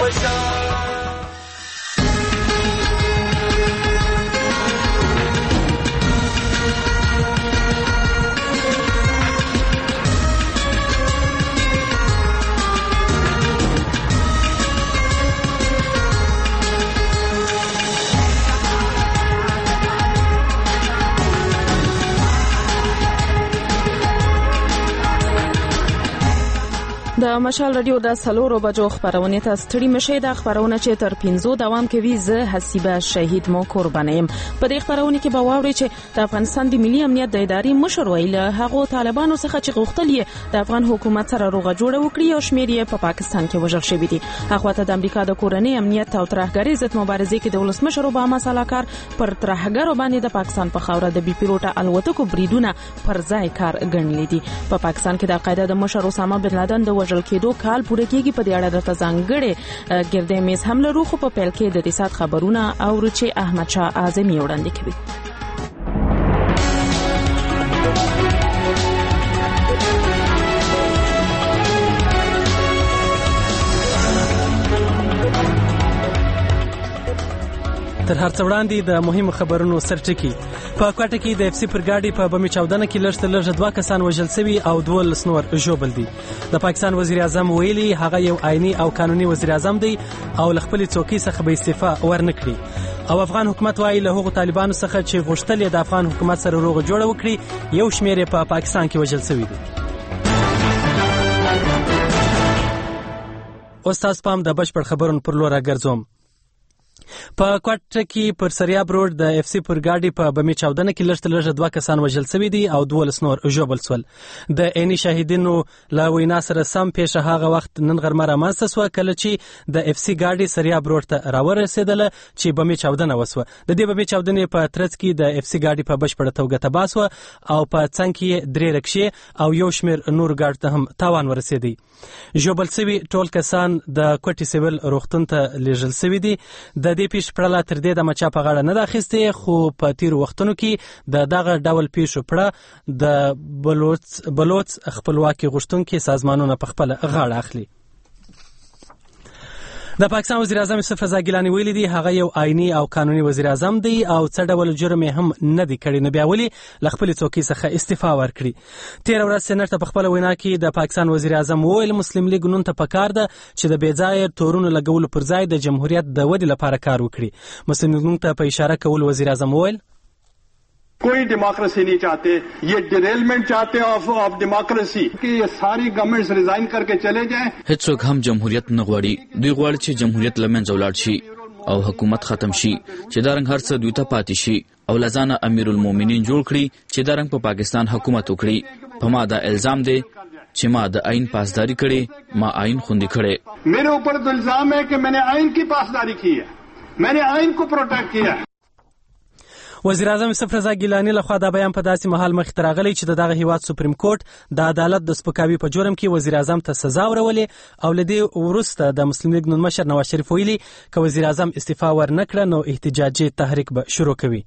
پشان د مشال رادیو د 4 بجو خبرونه ته ستړي مشه د خبرونه چې تر 5 دوام کوي. زه حسیبه شهید مو قربانیم. په دې خبرونه کې به واوري چې د افغانستان د ملي امنیت د ادارې مشر ویل هغه طالبانو څخه چې غوښتل یې د افغان حکومت سره روغه جوړه وکړي او شمیر یې په پاکستان کې وژل شوی دي. هغه ته د امریکا د کورنۍ امنیت او ترهګرۍ ضد مبارزې کې د ولسمشر اوباما سلاکار پر ترهګرو باندې د پاکستان په خاوره د بي پیلوټه الوتکو بریدونه پر ځای کار ګڼلې دي. په پاکستان کې د القاعده د مشر اسامه بن لادن د وژل کېدو کال پوره کېږي. په دې اړه د ځانګړي ګردې میز هم لرو، خو په پیل کې د دې سات خبرونه او چې احمد شاه اعظمي وړاندې کوي. تر هر څه وړاندې د مهمو خبرونو سرټکی. په کوټه کې د اف سی پر ګاډي په بمي چاودنه کې لږ تر لږه 2 کسان وژل شوي او 12 نور ژوبل دي. د پاکستان وزیر اعظم ویلي هغه یو آئینی او قانوني وزیر اعظم دی او له خپل څوکۍ څخه به استعفا ورنکړي. او افغان حکومت وايي له هغو طالبانو څخه چې غوښتل د افغان حکومت سره روغه جوړه وکړي یو شمیر په پاکستان کې وژل شوي دي. اوس تاسو پام د بشپړ خبرونو پر لور راګرځوم. په کوټه کې پر سریاب روډ د اف سی پر ګاډي په بمي چاودنه کې لږ تر لږه 2 کسان وژل شوي دي او 12 نور ژوبل شول. د عیني شاهدینو لا وینا سره سم پیښه هغه وخت نن غرمه رامنځته شوه کله چې د اف سی ګاډي سریاب روډ ته راورسېدله چې بمي چاودنه وسوه. د دې بمي چاودنې په ترڅ کې د اف سی ګاډي په بشپړه توګه تباه شوه او په څنګ کې 3 رکشې او یو شمیر نور ګاډ ته هم تاوان ورسېدی. ژوبل شوي ټول کسان د کوټي سیویل روغتون ته لیږل شوي دي. د دې پیښې پړه تر دې د مچا په غاړه نه ده اخیستې، خو په تیرو وختونو کې د دغه ډول پیښو پړه د بلوچ خپلواکي غوښتونکي سازمانونه په خپله غاړه اخلي. د پاکستان وزیر اعظم یوسف رضا ګیلاني ویلي دي هغه یو آئینی او قانوني وزیر اعظم دی او څه ډول جرم هم نه دی کړی، نو بیا ولې له خپلې څوکۍ څخه استعفا ورکړي. تېره ورځ سېنټ ته په خپله وینا کې د پاکستان وزیر اعظم وویل مسلم لیګ نون ته پکار ده چې د بېځایه تورونو لګولو پر ځای د جمهوریت د ودې لپاره کار وکړي. مسلم لیګ نون ته په اشاره کول وزیر اعظم وویل कोई डेमोक्रेसी नहीं चाहते, ये डिरेलमेंट चाहते हैं ऑफ डेमोक्रेसी कि ये सारी गवर्नमेंट्स रिजाइन करके चले जाएं. هیڅوک هم جمهوریت نه غواړي، دوی غواړي چې جمهوریت له منځه ولاړ شي او حکومت ختم شي چې دا رنګ هر څه دوی ته پاتې شي او لزانه امیر المؤمنین جوړ کړي چې دا رنګ په پاکستان حکومت وکړي. په ما دا الزام دی چې ما د آئین پاسداری کړي، ما آئین خوندي کړي. میرے اوپر تو الزام ہے کہ میں نے آئین کی پاسداری کی ہے، میں نے آئین کو پروٹیکٹ کیا ہے. وزیر اعظم یوسف رضا ګیلاني لخوا دا بیان په داسې مهال مخې ته راغلی چې د دغه هیواد سپریم کورټ د عدالت د سپکاوي په جرم کې وزیر اعظم ته سزا ورولې او له دې وروسته د مسلم لیګ نون مشر نواز شریف ویلي که وزیر اعظم استعفا ورنکړه نو احتجاجي تحریک به شروع کوي.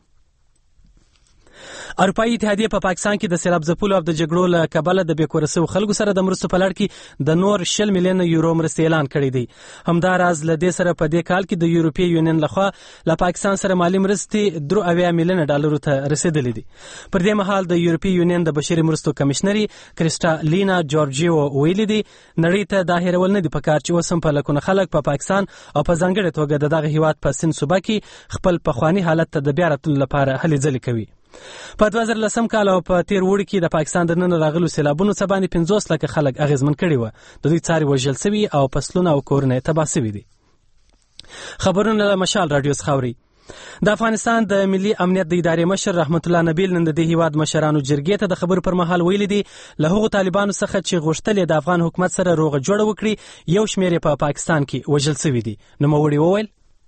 اروپایي اتحادیه په پاکستان کې د سیلاب ځپلو او د جګړو له کبله د بې کوره شویو خلکو سره د مرستو په لړ کې د نور 20 میلیونه یورو مرستې اعلان کړی دی. همداراز له دې سره په دې کال کې د یورپي یونین لخوا له پاکستان سره مالي مرستې 93 میلیونه ډالرو ته رسیدلې دي. پر دې مهال د یورپي یونین د بشري مرستو کمشنري کریسټالینا جورجیو ویلي دي نړۍ ته دا هیرول نه دي پکار چې اوس هم په لکونه خلک په پاکستان او په ځانګړې توګه د دغه هیواد په سند صوبه کې خپل پخواني حالت ته د بیا راتلو لپاره هلې ځلې کوي. په 2010 کال او په تیر وړي کې د پاکستان د نن راغلو سیلابونو څخه باندې 50 لکه خلک اغیزمن کړي و. د دوی څاري وژل شوي او فصلونه او کورونه تباه شوي دي. خبرونه له مشال رادیو څخه اوري. د افغانستان د ملي امنیت د ادارې مشر رحمت الله نبیل نن د دې هیواد مشرانو جرګې ته د خبرو پر مهال ویلي دي له هغو طالبانو څخه چې غوښتل د افغان حکومت سره روغه جوړه وکړي یو شمیر په پاکستان کې وژل شوي دي. نوموړي وویل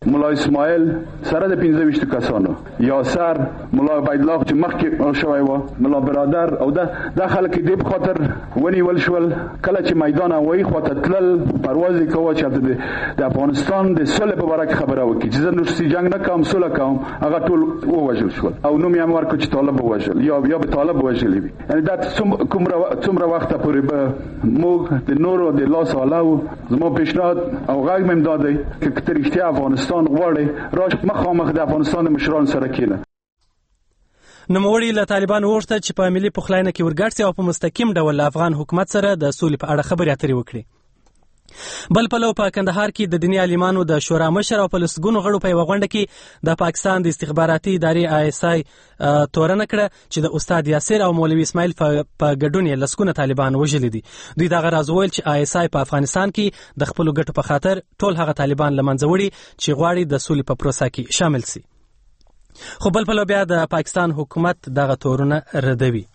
ملا اسماعیل سره د 15 کسانو یاسر ملا عبیدالله چې مخکې شوی و ملا برادر او د خلک دې په خاطر ونیول شول کله چې میدان هوایي خواته تلل پرواز کوه چې د افغانستان د صلح په اړه خبره وکړي چې زه نورسي جنگ نه کوم صلح کوم هغه ټول ووژل شول او نوم یې ورکړ چې طالب ووژل یا به طالب ووژل وي یعنی دا څومره وخت پورې به موږ د نورو د لاس علاوه زموږ پیشنهاد او غږ مې دادی چې ترشتي افغانستان غواړي راش مخامخ د افغانستان مشران سره کېنه. نوموړي له طالبان وغوښتل چې په ملي پخلاینه کې ورګډ سي او په مستقیم ډول له افغان حکومت سره د سولې په اړه خبرې اترې وکړي. بل پلو په کندهار کې د دیني عالمانو د شورا مشر او په لسګونو غړو په یوه غونډه کې د پاکستان د استخباراتي ادارې ISI تورنه کړه چې د استاد یاسر او مولوي اسماعیل په ګډون یې لسګونه طالبان وژلي دي. دوی دغه راز وویل چې ISI په افغانستان کې د خپلو ګټو په خاطر ټول هغه طالبان له منځه وړي چې غواړي د سولې په پروسه کې شامل سي. خو بل پلو بیا د پاکستان حکومت دغه تورونه ردوي.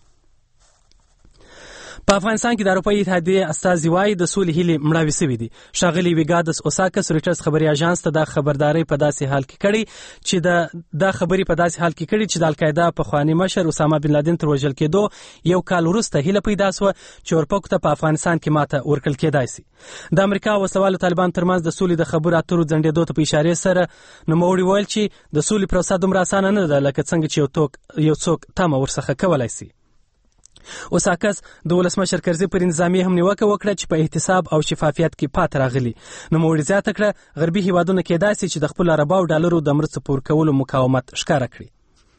په افغانستان کې د اروپایي اتحادیې استازي وایي د سولې هیلې مړاوې سوي دي. ښاغلي ویګادس اوساکس رویټرز خبري اژانس ته د خبرداري په داسې حال کې کړي چې د خبري په داسې حال کې کړي چې د القاعده پخوانی مشر اسامه بن لادن تر وژل کېدو یو کال وروسته هیله پیدا سوه چې اورپکو ته په افغانستان کې ماته ورکړل کېدای سي. د امریکا او وسوالو طالبان ترمنځ د سولې د خبرو اترو ځنډېدو ته په اشارې سره نوموړي ویل چې د سولې پروسه دومره اسانه نه ده لکه څنګه چې یو څوک تمه ورڅخه کولی سي. اوساکس د ولسمشر کرزي پر نظامي هم نیوکه وکړه چې په احتساب او شفافیت کې پاتې راغلي. نوموړي زیاته کړه غربي هیوادونه کېدای سي چې د خپلو ارباو ډالرو د مرستو په ورکولو مقاومت ښکاره کړي.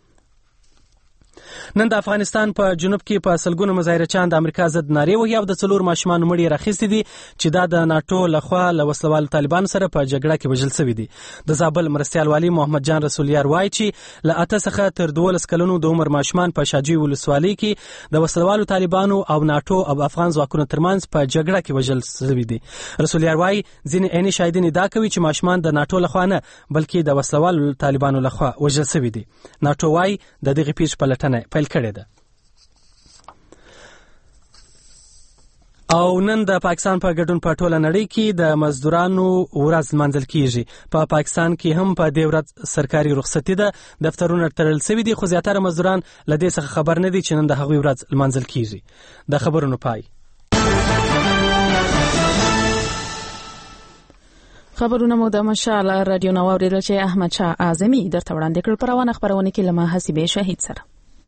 نن د افغانستان په جنوب کې په سلګونو مظاهرچیان د امریکا ضد نارې وهي او د 4 ماشومان مړي راخیستي دي چې دا د ناټو لخوا له وسلوالو طالبانو سره په جګړه کې وژل شوي دي. د زابل مرستیال والي محمد جان رسولیار وایي چې له 8 څخه تر 12 کلونو د عمر ماشومان په شاجوی ولسوالۍ کې د وسلوالو طالبانو او ناټو او افغان ځواکونو ترمنځ په جګړه کې وژل شوي دي. رسولیار وایي ځینې عیني شاهدین ادعا کوي چې ماشومان د ناټو لخوا نه بلکې د وسلوالو طالبانو لخوا وژل شوي دي. ناټو وایي د دغې پیښې پلټنه پیل کړې ده. او نن د پاکستان په ګډون په ټوله نړۍ کې د مزدورانو ورځ لمانځل کیږي. په پاکستان کې هم په دې ورځ سرکاري رخصتي ده. دفترونه تړل شوي دي خو زیاتره مزدوران له دې څخه خبر نه دي چې نن د هغوی ورځ لمانځل کیږي. د خبرونو پای. خبرونه مو د مشال رادیو نو اوریدل چې احمد شاه اعظمي درته وړاندې کړل. په روانه خبرونه کې لمه حسیبه شهید سره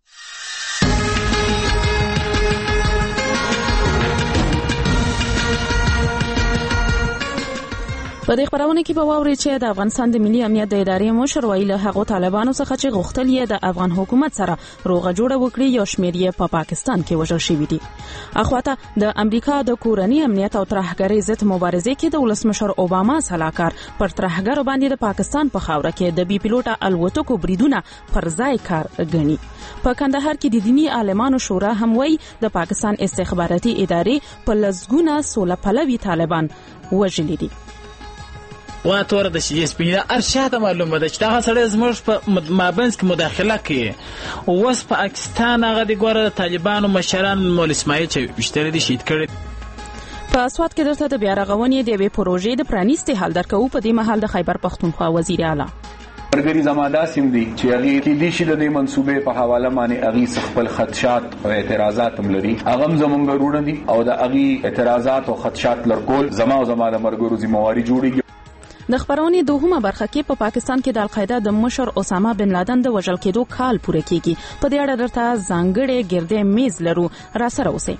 په دې خبرونه کې به واوري چې د افغانستان د ملي امنیت د ادارې مشر ویل هغه طالبانو څخه چې غوښتل یې د افغان حکومت سره روغه جوړه وکړي یو شمېر یې په پاکستان کې وژل شوي دي. اخواته د امریکا د کورنی امنیت او ترهګرۍ ضد مبارزې کې د ولسمشر اوباما سلاکار پر ترهګرو باندې د پاکستان په خاوره کې د بي پیلوټه الوتکو بریدونه پر ځای کار غني. په کندهار کې د دینی عالمانو شورا هم وایي د پاکستان استخباراتي ادارې په لزګونه سوله پلوي طالبان وژلي دي. وا تور د شي سپینه ارشاده معلومه ده چې دا سره زموږ په مابینس کې مداخله کوي. اوس په پاکستان هغه د ګوره طالبانو مشران مولوي اسماعیل چې بشتري دي شهید کړي. په اسواد کې درته د بیا رغونې د وی پروژې د پرانیستي حل درکو په دې مهال د خیبر پختونخوا وزیر اعلی مرګري زماده سیم دي چې هغه کې دي چې د منسوبې په حواله باندې هغه خپل خدشات او اعتراضات هم لري. هغه زمونږ ورونه دي او د هغه اعتراضات او خدشات لرکول زما او زما د مرګرو ذمہواری جوړیږي. د خبرونې دوهمه برخه کې په پاکستان کې د القاعده د مشر اسامه بن لادن د وژل کېدو کال پوره کیږي. په دې اړه درته ځانګړې ګردې میز لرو، را سره اوسئ.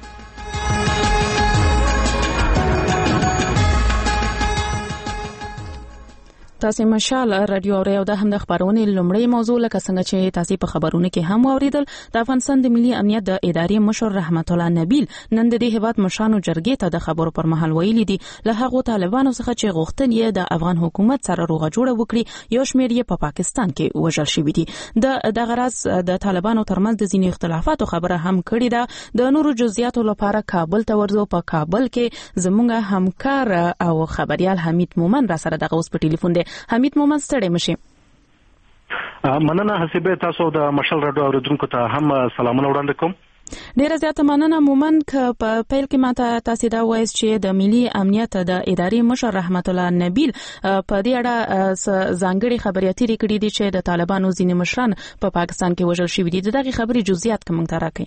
تاسو مشال رادیو اورئ او د هم د خبرونې لومړی موضوع لکه څنګه چې تاسو په خبرونه کې هم اوریدل د افغانستان د ملي امنیت د ادارې مشر رحمت الله نبیل نن د دې هیواد مشرانو جرګې ته د خبرو پر مهال ویلي دي له هغو طالبانو څخه چې غوښتل یې د افغان حکومت سره روغه جوړه وکړي یو شمېر یې په پاکستان کې وژل شوي دي. د غرض د طالبانو ترمنځ د ځینې اختلافاتو خبره هم کړې ده. د نورو جزئیاتو لپاره کابل ته ورځو. په کابل کې زموږ همکار او خبريال حمید مومن را سره دغه اوس په ټلیفون دی. حمید مومن ستړي مشي. مننه حسیبه، تاسو د مشال راډیو اوریدونکو ته هم سلامونه وړاندې کوم. ډیره زیاته مننه مومن ک په پیل کې ماته تاسو دا وایي چې د ملي امنیت د ادارې مشر رحمت الله نبیل په دې اړه ځانګړي خبرياتي کړي دي چې د طالبانو ځینې مشران په پاکستان کې وژل شوي دي. دغه خبري جزئیات کوم ته راکړي؟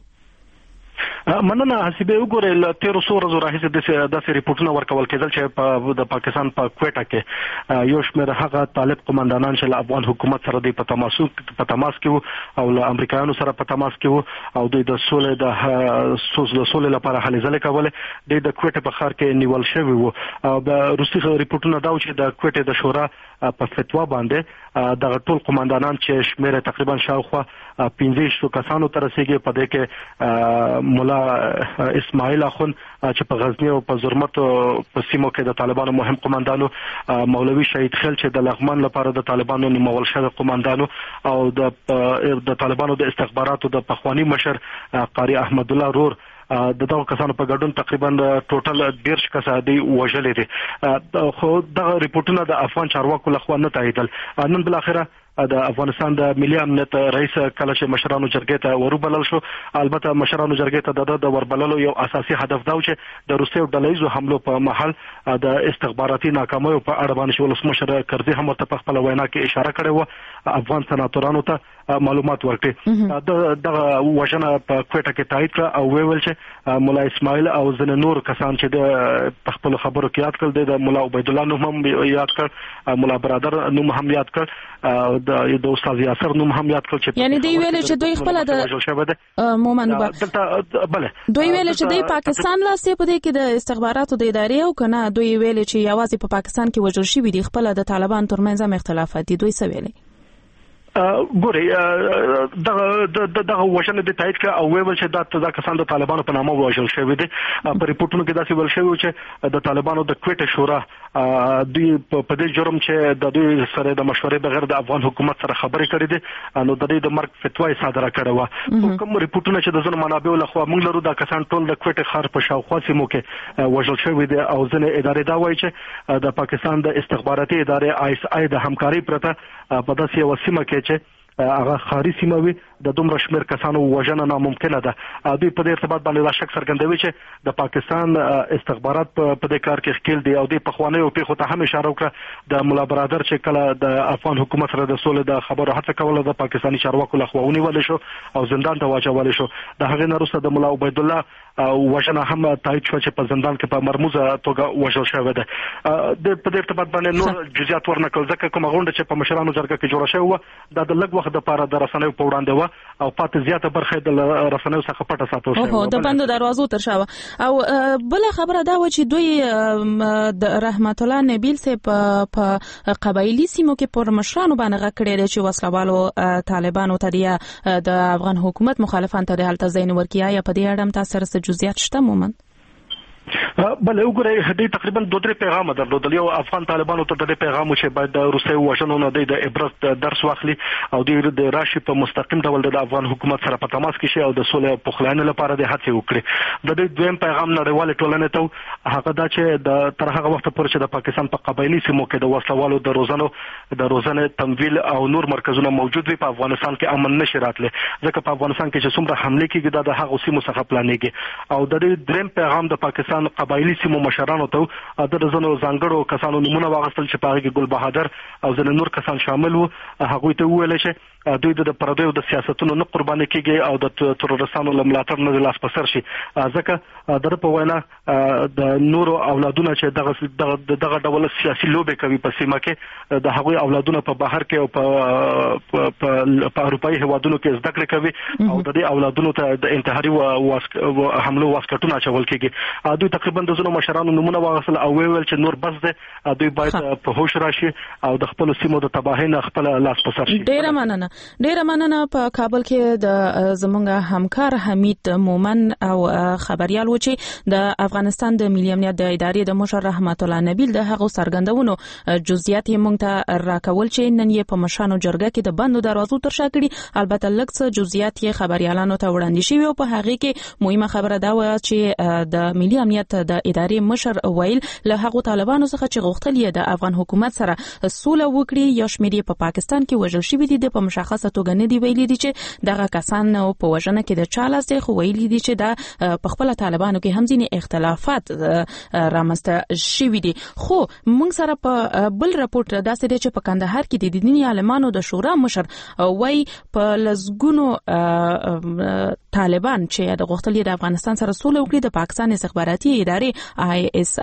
مننه. حسیبه وګوره ل 1300 ورځې راهیسې د ریپورتونو ورکول کېدل چې د پاکستان په کوټه کې یو شمېر هغه طالب قومندانان چې له افغان حکومت سره د تماس کې او له امریکایانو سره په تماس کې او د سولې لپاره هلې ځلې کولې د کوټه په ښار کې نیول شوی وو. د روسي ریپورتونو دا چې د کوټه د شورا په فتوا باندې د ټول قومندانان چې شمېر تقریبا شاوخوا 15 کسانو تر رسیدي په دې کې مولا اسماعیل اخون چې په غزنی او په زرمت په سیمو کې د طالبانو مهم قومندانو، مولوي شهید خل چې د لغمان لپاره د طالبانو نومول شوی قومندانو او د طالبانو د استخباراتو د پخوانی مشر قاری احمد الله رور د دغه کسانو په ګډون تقریبا ټوټل 12 کسان دی وژلې دي. خو دغه ریپورتونه د افغان چارواکو لخوا نه تاییدل. نن بل اخره د افغانستان د ملي امنیت رئیس کله چې مشرانو جرګې ته وربلل شو، البته مشرانو جرګې ته د وربللو یو اساسي هدف دا و چې د روسي ډلهیزو حملو په محل د استخباراتي ناکامیو په اړه باندې ولسمشر کرزي هم ورته په خپل وینا کې اشاره کړې و، افغان سناتورانو ته معلومات ورکړي. د وژنه په کوټه کې تایید کړ او ویل چې مولا اسماعیل او ځینې نور کسان چې د خپل خبرو کې یاد کړل، د مولا عبید الله نوم هم یاد کړ، مولا برادر نوم هم یاد کړ، د استاد یاسر نوم هم یاد کړ. چې یعنی دی ویل چې دوی خپل د مومن بله دوی ویل چې د پاکستان لاسه په دې کې د استخباراتو د ادارې او کنه دوی ویل چې یوازې په پاکستان کې وژل شوی دي، خپل د طالبان ترمنځ هم اختلافات دي. دوی څه ویلي؟ ګوري دغه وژنه د تایید کړ او ویل چې دا کسان د طالبانو په نامه وژل شوی دي. په ریپورتونو کې دا څه ویل شوی چې د طالبانو د کوټه شورا دوی په دې جرم چې د دوی سره د مشورې بغیر د افغان حکومت سره خبرې کړې دي نو د دې د مرګ فتوا صادره کړې و. کوم ریپورتونه چې د ځینو منابعو لخوا موږ لرو دا کسان ټول د کوټه ښار په شاوخوا سیمو کې وژل شوی دي او ځینې ادارې دا وایي چې د پاکستان د استخباراتي ادارې آی اس آی د همکاري پرته په داسې یو سیمه کې چې هغه خاري سیمه وي د دومره شمېر کسانو وژنه ناممکنه ده. دوی په دې ارتباط باندې دا شک څرګندوي چې د پاکستان استخبارات په دې کار کې ښکیل دي او د پخوانیو پیښو ته هم اشاره وکړه. د مولا برادر چې کله د افغان حکومت سره د سولې د خبرو هڅه کوله د پاکستاني چارواکو لخوا ونیول شو او زندان ته واچول شو. د هغې نه وروسته د مولا عبید الله وژنه هم تایید شو چې په زندان کې په مرموزه توګه وژل شوی ده. په دې ارتباط باندې نور جزئیات ورنکړل ځکه کومه غونډه چې په مشرانو جرګه کې جوړه شوې وه دا د لږ وخت لپاره د رسنیو په وړاندې وه او پاتې زیاته برخه د رسنیو څخه پټه ساتل شوې وه، د بندو دروازو تر شا وه. او بل خبره دا و چې دوی د رحمت الله نبیل سه په قبایلی سیمو کې پر مشرانو باندې غږ کړی دی چې وسلوالو طالبانو ته د افغان حکومت مخالفان ته د هلته ځای نه ورکړي. یا په دې اړه تاسو سره جزئیات شته مومن؟ بل وګورئ هدي تقریبا 2-3 پیغام درلودل. یو افغان طالبانو ته د پیغام چې باید د روسي وژنو نه د عبرت درس واخلي او د راشي په مستقیم ډول د افغان حکومت سره په تماس کې شي او د سولې پخلاینې لپاره د هڅې وکړي. د دې دویم پیغام نړیوال ټولنې ته هغه دا چې د تر هغه وخت پورې چې د پاکستان په قبایلی سیمو کې د وسلوالو د روزنه تمویل او نور مرکزونه موجود وي په افغانستان کې امن نشي راتلی، ځکه په افغانستان کې چې څومره حمله کېږي د هغو سیمو څخه پلانېږي. او د دې دریم پیغام د پاکستان قبایلی سیمو مشرانو ته د ځینو ځانګړو کسانو نمونه واغستل چې په هغه کې ګل بهادر او ځینې نور کسان شامل وو. هغوی ته وویل چې دوی د پردیو د سیاستونو نه قرباني کېږي او د تروریستانو له ملاتړ نه لاس په سر شي، ځکه د په وینا د نورو اولادونه چې دغه ډول سیاسي لوبې کوي په سیمه کې د هغوی اولادونه په بهر کې او په اروپایي هیوادونو کې زده کړې کوي او د دې اولادونو ته د انتحاري حملو واسکټونه اچول کېږي. دوی تقریبا د ځینو مشرانو نمونه واغستل او ویل چې نور بس ده، دوی باید په هوش راشي او د خپل سیمو د تباهۍ نه خپل لاس په سر شي. ډیره مننه. په کابل کې د زمونږ همکار حمید مومن او خبريال و چې د افغانستان د ملي امنیت د ادارې د مشر رحمت الله نبیل د هغو سرګندونو جزئیات یې مونږ ته راکول چې نن یې په مشرانو جرګه کې د بندو دروازو تر شا کړي. البته لږ څه جزئیات یې خبريالانو ته وړاندې شوي او په هغه کې مهمه خبره دا و چې د ملي امنیت امنیت د ادارې مشر ویل له هغو طالبانو څخه چې غوښتل یې د افغان حکومت سره سوله وکړي یا شمېر په پاکستان کې وژل شوي دي په مشخصه توګه نه دی ویلي دي چې دغه کسان په وژنه کې د چا لاس دی، خو ویلي دي چې د په خپل طالبانو کې هم ځینې اختلافات رامنځته شوي دي. خو موږ سره په بل راپورټ داسې دی چې په کندهار کې د دیني عالمانو د شورا مشر وایي په لزګونو طالبان چې د غوښتل د افغانستان سره سوله وکړي د پاکستان استخباراتي ادارې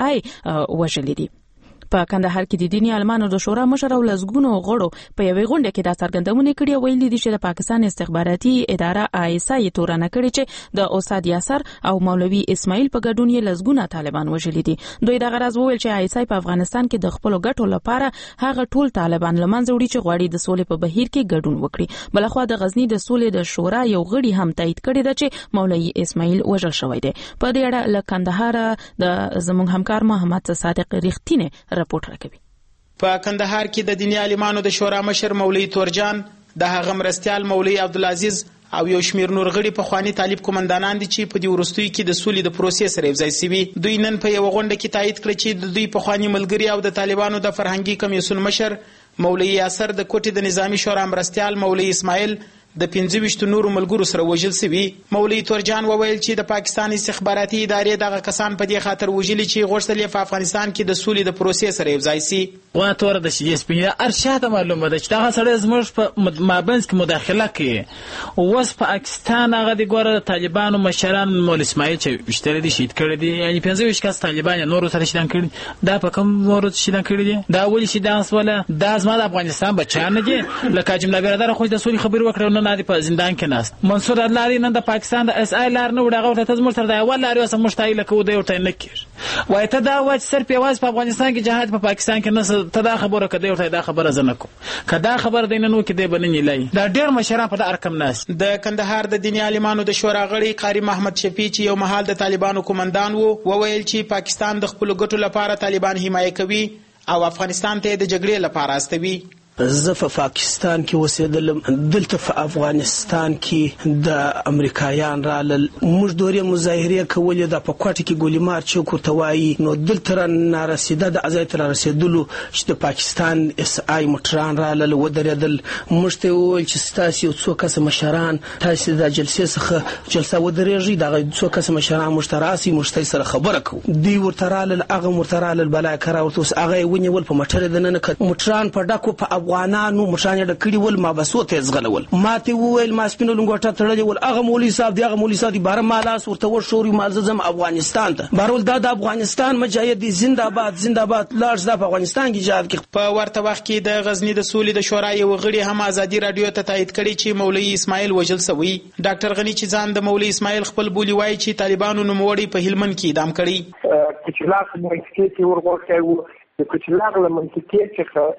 ISI وژلي دي. په کندهار کې د دیني عالمانو د شورا مشر او لزګونو غړو په یوې غونډه کې دا څرګندونه کړې ویلي دي چې د پاکستان استخباراتي اداره ISI تورنه کړې چې د استاد یاسر او مولوي اسماعیل په ګډون یې لزګونه طالبان وژلي دي. دوی د غرض وویل چې ISI په افغانستان کې د خپل ګټو لپاره هغه ټول طالبان لمنځه وړي چې غواړي د سولې په بهیر کې ګډون وکړي. بلخوا د غزنی د سولې د شورا یو غړي هم تایید کړی دی چې مولوي اسماعیل وژل شوی دی. په دې اړه له کندهار د زموږ همکار محمد صادق رښتینه راپورټ راکوي. په کندهار کې د دیني عالمانو د شورا مشر مولوي تورجان، د هغه مرستیال مولوي عبدالعزیز او یو شمیر نور غړي په خواني طالب قومندانان دي چې په دې وروستیو کې د سولې د پروسې سره یوځای شوي. دوی نن په یو غونډه کې تایید کړ چې د دوی په خواني ملګری او د طالبانو د فرهنګي کمیسیون مشر مولوي یاسر د کوټې د نظامی شورا مرستیال مولوي اسماعیل د 25 نورو ملګرو سره وژل شوي. مولوي تورجان وویل چې د پاکستان استخباراتي ادارې دغه کسان په دې خاطر وژلي چې غوښتل یې په افغانستان کې د سولې د پروسې سره یوځای شي. واتور د شي سپینه ارشاد معلومه ده چې دغه سره زموږ په مابینځ کې مداخله کوي. اوس په پاکستان هغه د ګوره طالبانو مشران مولوي اسماعیل چې بشتره دي شهید کړی دي، یعنی 25 کس طالبان نور سره شهید کړي. دا په کوم مورد شهید کړي دي؟ دا ولې شي دا وسوله دا زما د افغانستان بچان دي. لکه جمله برادر خو د سولې خبر وکړو نه دی په زندان کې ناست. منصور الله نن د پاکستان د اس آی لار نه وړاغه ته زموږ سره دا اول لاري اوس مشتای لکه ودی ورته نه کړ. وای ته دا وای سر پیواز په افغانستان کې جهاد په پاکستان کې نه ته دا خبره کړې ورته دا خبره زنه کو. کدا خبر دینه نو کې دی بننی لای. دا ډېر مشران په ارکم ناس. د کندهار د دیني عالمانو د شورا غړي قاری محمد شفیع چې یو محل د طالبانو قومندان وو وویل چې پاکستان د خپل ګټو لپاره طالبان حمایت کوي او افغانستان ته د جګړې لپاره استوي. زه په پاکستان کې اوسېدلم، دلته په افغانستان کې د امریکایان رالل، موږ دورې مظاهرې کولې، د په کوټه کې ګولې مار چې ورته وایي، نو دلته را نارسېده د ځای ته رارسېدلو چې د پاکستان اس آی موټران رالل ودرېدل. موږ ته وویل چې ستاسې یو څو کسه مشران تاسې د جلسې څخه جلسه ودرېږي، دغه څو کسه مشران موږ ته راسي، موږ ته سره خبره کوو. دوی ورته رالل، هغه ورته رالل، بلا کرا ورته اوس هغه یې ونیول په موټر یې دننه کړ. موټران په ډکو په افغانانو مشران یې ډکړي ول، ما بسو ته زغلول، ما ته وویل ما سپینو لنګوټه تړلې ول، هغه مولوي صاحب دی، هغه مولوي صاحب دی، بار مالاس ورته ورشوري مال زم افغانستان ته بارول دا د افغانستان مجاهد دی، زنده باد زنده باد، لارز د افغانستان کې جهاد کې. په ورته وخت کې د غزنی د سولې د شورا یو غړي هم ازادي رادیو ته تایید کړي چې مولوي اسماعیل وژل شوی. ډاکټر غنی چې ځان د مولوي اسماعیل خپل بولی وایي چې طالبانو نوموړي په هلمند کې اعدام کړي. کچلاغ منطقې کې ورغورځي وو، د کچلاغ منطقې چې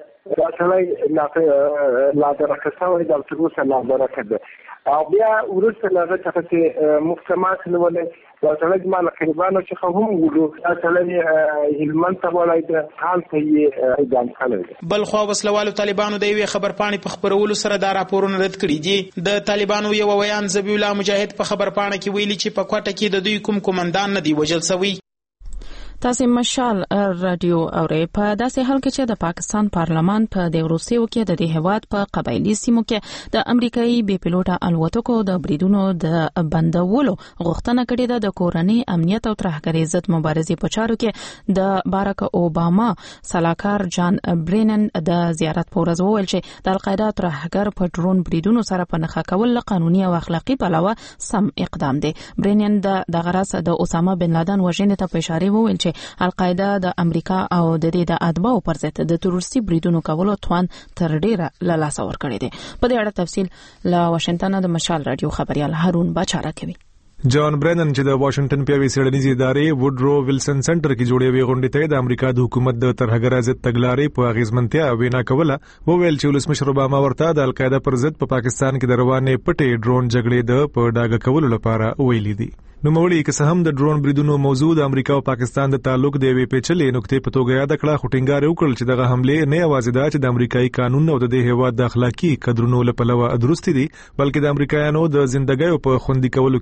راځي لا درکساوي د تروسه لا درکده او بیا ورسته لږه چې محکمات نولې راځي ما تقریبا چې هم وګورو راځي هلمند ته ولای د حال ته اعدام کړل. بل خو وسلوالو طالبانو د یوې خبرپاڼې په خبرولو سره دا راپورونه رد کړي دي. د طالبانو یو ویان ذبیح الله مجاهد په خبرپاڼه کې ویلي چې په کوټه کې د دوی کوم قومندان نه دی وژل شوی. تاسو مشال رادیو اورئ. په داسې حال کې چې د پاکستان پارلمان په د روسیو کې د دې هواد په قبایلی سیمو کې د امریکایي بي پيلوټه الوتکو د بریدونو د بندولو غوښتنه کړې ده، د کورنۍ امنیت او ترهګرۍ ضد مبارزې په چارو کې د باراک اوباما سلاکار جان برینن د زیارت په ورځ وویل چې د القاعده ترهګر په ډرون بریدونو سره په نښه کول له قانوني او اخلاقی پلوه سم اقدام دی. برینن د غرض د اسامه بن لادن وژنې ته په اشاره وویل چې القاعده د امریکا او د دې د اتباعو پر ضد د تروریستي بریدونو کولو توان تر ډیره له لاسه ورکړی دی. په دې اړه تفصیل له واشنگټن د مشال رادیو خبريال هارون بچاره کوي. جان برینن چې د واشنگټن پیاوي سړنیزي ادارې وډرو ویلسن سنټر کې جوړې غونډې ته د امریکا د حکومت د ترهګر ضد تګلارې په اغیزمنتیا وینا کوله، وویل چې ولسمشر اوباما ورته د القاعده پر ضد په پاکستان کې د روانې پټې ډرون جګړې د په ډاګه کولو لپاره ویلي دي. نو مولي که څه هم د ډرون بریدونو موضوع د امریکا او پاکستان د تعلق د وی پیچلې نقطې په توګه یاد کړه، خو ټینګار وکړل چې دغه حمله نه یوازې دا چې د امریکایي قانون او د دې هیواد د اخلاقی قدرونو لپاره درستی دي، بلکې د امریکایانو د ژوندۍ په خوندي کولو کې هم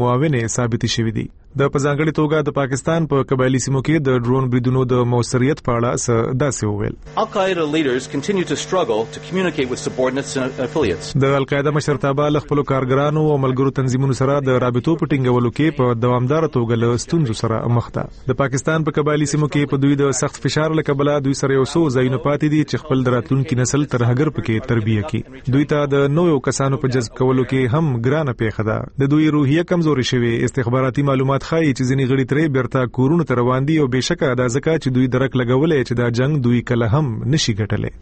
معاونې ثابت شوې دي. د پځانګړي توګه د پاکستان په قبایلی سیمو کې د ډرون بریدونو د موثریت په اړه داسې وویل. Al-Qaeda leaders continue to struggle to communicate with subordinates and affiliates. د القاعده مشرتابه له خپل کارګرانو او ملګرو تنظیمونو سره د رابطو په ټینګولو کې په دوامدار توګه له ستونزو سره مخ ده. د پاکستان په قبایلی سیمو کې په دوی د سخت فشار له کبله دوی سره یو څو ځایونه پاتې دي چې خپل راتلونکي نسل ترهګر پکې تربیه کړي. دوی ته د نویو کسانو په جذب کولو کې هم ګرانه پیښه ده. د دوی روحیه کمزوري شوې. استخباراتي معلومات ښایي چې ځینې ترې بیرته کورونو ته روان دي او بهشکه دا ځکه چې دوی درک لګولې چې دا جنگ دوی کله هم نشي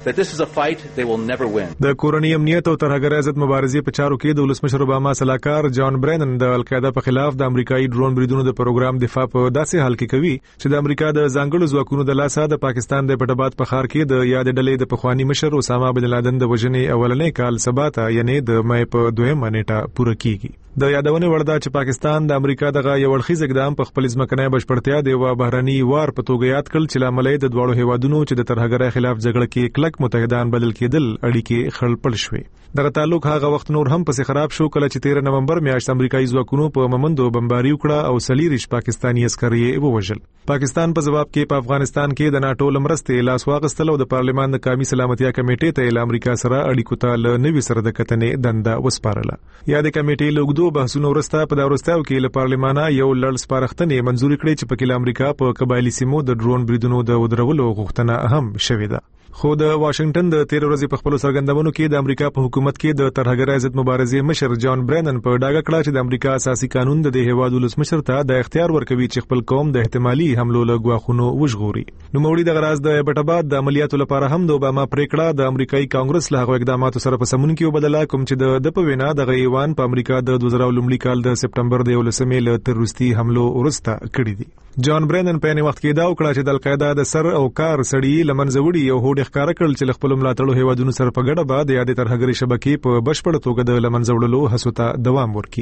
ګټلې. د کورنۍ امنیت او ترهګرۍ ضد مبارزې په چارو کې د ولسمشر اوباما سلاکار جان برینن د القاعده په خلاف د امریکایي ډرون بریدونو د پروګرام دفاع په داسې حال کې کوي چې د امریکا د ځانګړو ځواکونو د لاسه د پاکستان د پټ آباد په ښار کې د یاد ډلې د پخوانی مشر اسامه بن لادن د وژنې اولنې کال سباته یعنی د مې په 2 نیټه پوره کیږي. د یادونه وړ ده چې پاکستان د امریکا دغه یو اړخیز اقدام په خپل ځمکنۍ بشپړتیا د یو بهرني وار په توګه یاد کړل چې لامل د دوړو هیوادونو چې د ترهګرۍ خلاف جګړه کې کلک متحدان بدل کېدل اړیکې خړپړ شوې. دغه تعلق هغه وخت نور هم پسې خراب شو کله چې 13 نومبر میاشت امریکایي ځواکونو په ممندو بمباري وکړه او سلیریش پاکستانی عسکر یې ووژل. پاکستان په جواب کې په افغانستان کې د ناتو لمرستې لاس واغستل او د پارلمان د قومي سلامتیا کمیټې ته د امریکا سره اړیکو ته له نوي سره د کتنې دنده وسپارله. یا د کمیټې له اوږدو بحثونو وروسته په دا وروستیو کې له پارلمانه یو لړ سپارښتنې منزوري کړې چې پکې امریکا په قبایلی سیمو د ډرون بریدونو د ودرولو غوښتنه هم شوې ده. خو د واشنگټن د 13 ورځې په خپل سرګندونو کې د امریکا په حکومت کې د ترهګرۍ ضد مبارزې مشر جان برینن په ډاګه کړه چې د امریکا اساسي قانون د هیواد ولسمشر ته د اختیار ورکوي چې خپل قوم د احتمالي حملو له غواخونو وژغوري. نو موري د غراز د بټباد د عملیاتو لپاره هم د اوباما پریکړه د امریکایي کانګرس له اقداماتو سره په سمون کې وبدله کوم چې د په وینا د ایوان په امریکا د 2000 کال د سپټمبر د 11 له تروریستي حملو ورسته کړی دي. جان برینن په وخت کې دا وکړه چې د القاعده د سر او کار سړی لمنځوړي او هوډ ښکارا کړل چې خپل ملاتړو هیوادونو سره په ګډه به د یادې ترهګرۍ شبکې په بشپړ توګه د لمنځوړلو هڅو ته دوام ورکړي.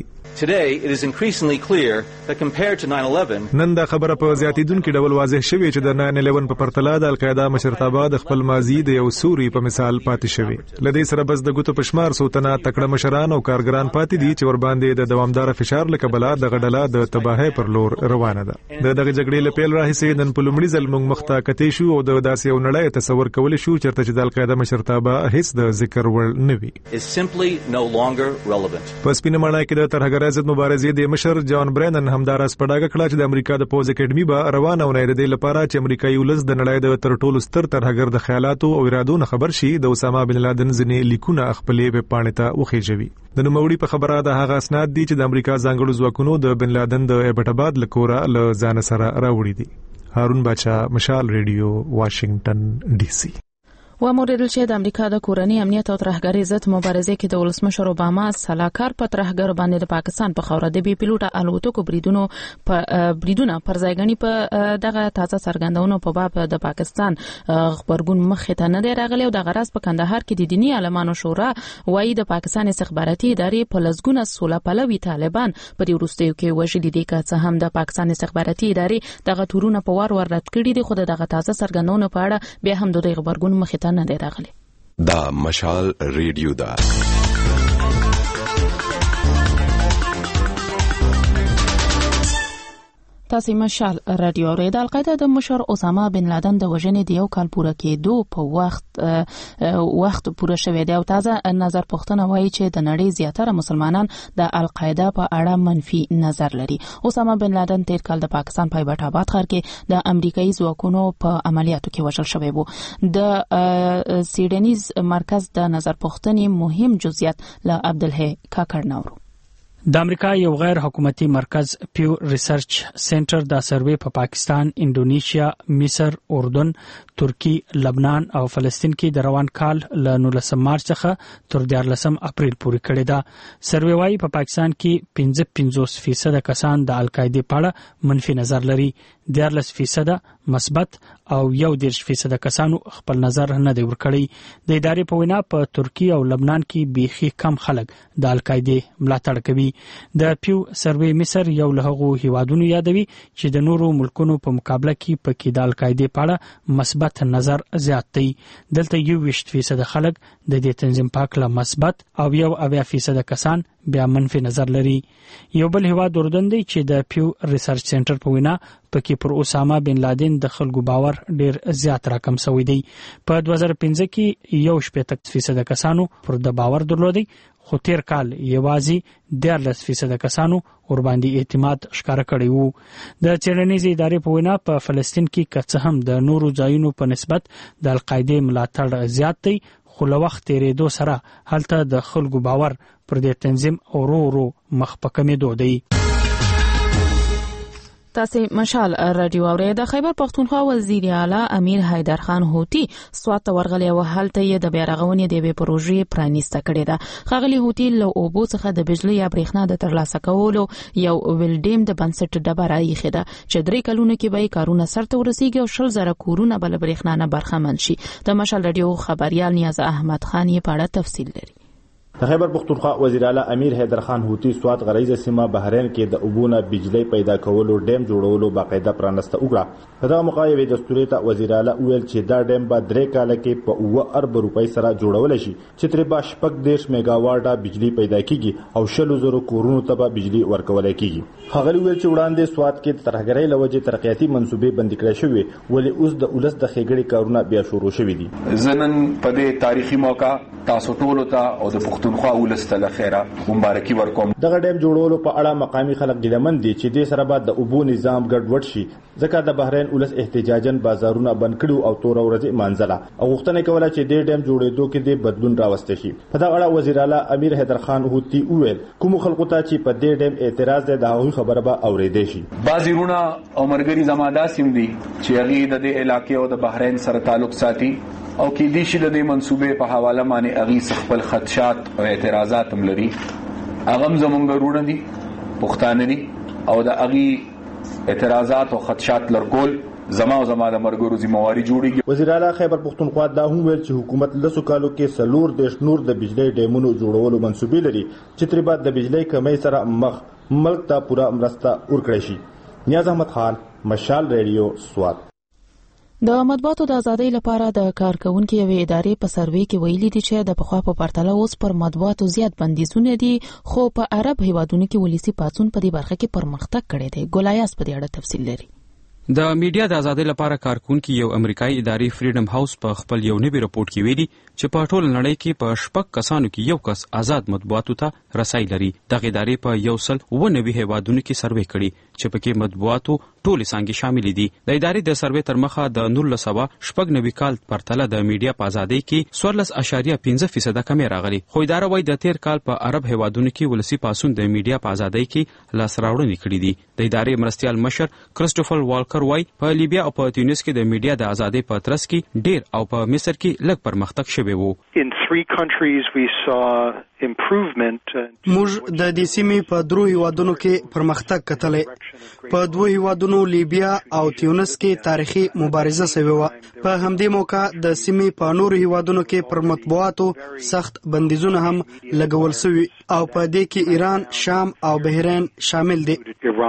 نن دا خبره په زیاتیدونکو ډول واضح شوې چې د 9/11 په پرتله د القاعده مشرتابه د خپل ماضي د یو سوري په مثال پاتې شوی. لدې سره بس د ګوتو پشمار سوتنه تکړه مشران او کارګران پاتې دي چې ور باندې د دوامدار فشار لکبله د غډله د تباہي پر لور روانه ده. دغه جګړې له پیل راهیسې نن په لومړي ځل موږ مخته کتې شو او د داسې یو نړۍ تصور کول شو چرته چې د القاعده مشرتابه هیڅ د ذکر وړ نه وي. په سپینه ماڼۍ کې د ترهګرۍ ضد مبارزې د مشر جان برینن همداراز په ډاګه کړه چې د امریکا د پوز اکیډمي به روانه ونې د دې لپاره چې امریکایي ولس د نړۍ د تر ټولو ستر ترهګر د خیالاتو او ارادو نه خبر شي د اسامه بن لادن ځینې لیکونه خپلې په پاڼې ته وخیژوي. د نوموړي په خبره د هغه اسناد دي چې د امریکا ځانګړو ځواکونو د بن لادن د ایبټاباد لکوره له ځان سره راوړي دي. هارون باچا، مشال ریډیو، واشنگټن ډي سي. و موریدل چې د امریکا د کورنۍ امنیت او ترهګرۍ ضد مبارزې کې د ولسمشر اوباما سلاکار په ترهګر باندې د پاکستان په خوره د بي پيلوټ الوتکو بریدونه پر ځایګنی په دغه تازه څرګندونو په باب د پاکستان خبرګون مخ ته نه دی راغلی او د غرض په کندهار کې د دینی علمانو شورا وايي د پاکستان استخباراتي ادارې په لزګونه سوله پلوي طالبان په دې وروستیو کې وژلي دي که څه هم د پاکستان استخباراتي ادارې دغه تورونه په وار رد کړي دي خو دغه تازه څرګندونو په اړه بیا هم د خبرګون مخ نه دی راغلی. دا مشال ریډیو دا تاسو مشال رادیو ری د القاعده د مشر اسامه بن لادن د وژنې د یو کال پوره کېدو په وخت پوره شوی دی او تازه نظر پوښتنه وایي چې د نړۍ زیاتره مسلمانان د القاعده په اړه منفي نظر لري. اسامه بن لادن تیر کال د پاکستان په ایبټ آباد ښار کې د امریکایي ځواکونو په عملیاتو کې وژل شوی و. د سیډنیز مرکز د نظر پوښتنې مهم جزئیات له عبدالحی کاکړ نورو. د امریکا یو غیر حکومتي مرکز پیو ریسرچ سنټر دا سروې په پاکستان، انډونیشیا، مصر، اردن، ترکی، لبنان او فلسطین کې د روان کال له 19 مارچ څخه تر 14 اپریل پورې کړی دا. سروې وايي په پاکستان کې 55% کسان د القاعده په اړه منفي نظر لري، 14% مثبت او 11% کسانو خپل نظر نه دی ورکړی. د ادارې په وینا په ترکی او لبنان کې بیخي کم خلک د القاعده ملاتړ کوي. د پیو سروې مصر یو له هغو هیوادونو یادوي چې د نورو ملکونو په مقابله کې پکې د القاعده په اړه مثبت نظر زیات دی. دلته 20% خلک د دې تنظیم په اړه مثبت او 80% کسان بیا منفي نظر لري. یو بل هیواد اردن دی چې د پیو ریسرچ سنټر په وینا پکې پر اسامه بن لادن د خلکو باور ډیر زیات راکم شوی دی. په 2015 کې 1% کسانو پر د باور درلودي، خو تیر کال یوازې 14% کسانو ور باندې اعتماد ښکاره کړی وو. د څېړنیزې ادارې په وینا په فلسطین کې که څه هم د نورو ځایونو په نسبت د القاعده ملاتړ زیات دی، خو له وخت تیریدو سره هلته د خلکو باور پر دې تنظیم ورو مخ په کمېدو دی. تاسو مشال رادیو اورئ. د خیبر پختونخوا وزیر اعلی امیر حیدر خان هوتی سوات ورغلی او هلته یې د بیارغونې د وی پروژې پرانیسته کړې ده. خغلی هوتی له اوبو څخه د بجلی یا برېښنا د ترلاسه کولو یو ویلډیم د بنسټ ډبره ایښې ده چې 3 کلونو کې به کارونه سرته ورسیږي او 100,000 کورونه بل برېښنا نه برخمن شي. د مشال رادیو خبريال نیاز احمد خان یې په اړه تفصیل لري. د خیبر پختونخوا وزیر اعلی امیر حیدر خان هوتی سوات غریزه سیمه بحرین کې د اوبونه بجلی پیدا کولو ډیم جوړولو باقاعده پرانسته وکړه. په دغه مقایوي دستوري ته وزیر اعلی ویل چې دا ډیم به 3 کال کې په 9 ارب روپۍ سره جوړول شي چې تر به 10 میگا واټه بجلی پیدا کیږي او 100,000 کورونو ته به بجلی ورکول کیږي. خغلی ویل چې وړاندې سوات کې ترهګرۍ لوجه ترقیاتي منصوبې بند کړې شوې ولې اوس د اولس د خېګړې کارونه بیا شروع شوي دي. زنن په دې تاریخي موقع تاسو ټول ته او د پختونخوا ولستله خیره مبارکي ورکوم. دغه ډیم جوړولو په اړه مقامي خلک ګیلمن دي چې د سره بعد د اوبو نظام ګډوډ شي ځکه د بحرین ولس احتجاجن بازارونه بند کړو او تور ورځې مانځله او غوښتنه کوله چې د ډیم جوړېدو کې د بدلون راوستي شي. په دغه اړه وزیر اعلی امیر حیدر خان هوتی وویل کوم خلکو ته چې په دې ډیم اعتراض ده د هغوی خبره به اورېدې شي. بازیرونه او مرګري زماده سیم دي چې هغه د دې علاقې او د بحرین سره تعلق ساتي او کې دي چې د دې منصوبې په حواله باندې هغه خپل خدشات او اعتراضات هم لري. هغه زمونږ ورونه دي، پښتانه دي او د هغه اعتراضات او خدشات لرکول زما د مرګرو ذمہواری جوړیږي. وزیر اعلی خیبر پختونخوا دا هم ویل چې حکومت لسو کالو کې سلور دیش نور د بجلی ډیمونو جوړولو منصوبې لري چې تر بعد د بجلی کمی سره ملک ته پورا مرسته ورکړي شي. نیاز احمد خان، مشال ریډیو، سوات. د مطبوعاتو د ازادۍ لپاره د کارکونکو یوې ادارې په سروې کې ویلي دي چې د پخوا په پرتله اوس پر مطبوعاتو زیات بندیزونه دي، خو په عرب هیوادونو کې ولسی پاڅون په دې برخه کې پرمختګ کړی دی. ګولایاس په دې اړه تفصیل لري. د میډیا د ازادۍ لپاره کارکونکو یو امریکایي ادارې فریډم هاوس په خپل یو نوی رپورت کې ویلي چې په ټول نړۍ کې په 6 کسانو کې یو کس آزاد مطبوعاتو ته رسای لري. دغه ادارې په 190 هیوادونو کې سروې کړي چې پکې مطبوعاتو ټول څنګه شامل دي. د ادارې د سروې تر مخه د 1990 کال پرتله د میډیا په ازادۍ کې 14.5% کمی راغلي، خو اداره وايي د تیر کال په عرب هیوادونو کې ولسی پاسون د میډیا په ازادۍ کې لاس راوړنې کړې دي. د ادارې مرستیال مشر کرستوفر والکر وايي په لیبیا او په تونس کې د میډیا د ازادۍ په ترڅ کې ډیر او په مصر کې لږ پرمختګ شوی وو. موږ د دې سیمې په 3 هیوادونو کې پرمختګ کتلې. په 2 هیوادونو لیبیا او تونس کې تاریخي مبارزه شوې و. په همدې موقع د سیمې په نورو هیوادونو کې پر مطبوعاتو سخت بندیزونه هم لګول شوي او په دې کې ایران، شام او بحرین شامل دي.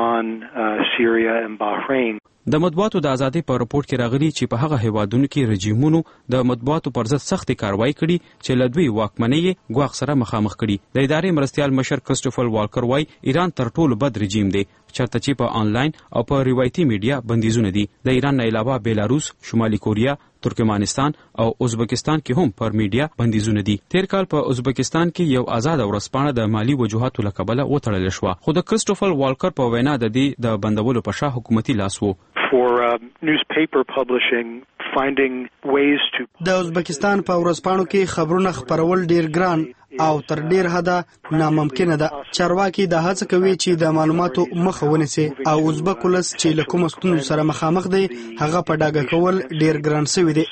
د مطبوعاتو د ازادۍ په راپورټ کې راغلي چې په هغه هیوادونو کې رژیمونو د مطبوعاتو پر ضد سختې کاروایی کړي چې له دوی واکمنۍ یې ګواښ سره مخامخ کړي. د ادارې مرستیال مشر کرستوفر والکر وايي ایران تر ټولو بد رژیم دی چرته چې په آنلاین او په روایتي میډیا بندیزونه دي. د ایران نه علاوه بیلاروس، شمالي کوریا، ترکمنستان او ازبکستان کې هم پر میډیا بندیزونه دي. تیر کال په ازبکستان کې یو آزاد ورځپاڼه د مالی وجوهاتو له کبله وتړل شوه، خو د کرستوفر والکر په وینا د دې د بندولو په شا حکومتي لاس وو. د ازبکستان په ورځپاڼو کې خبرونه خپرول ډیر ګران او تر ډیر حده ناممکنه ده. چارواکي د هڅه کوي چې د معلوماتو مخه ونیسي او ازبک ولس چې له کوم ستونزو سره مخامخ دی هغه په ډاګه کول ډیر ګران شوی دی.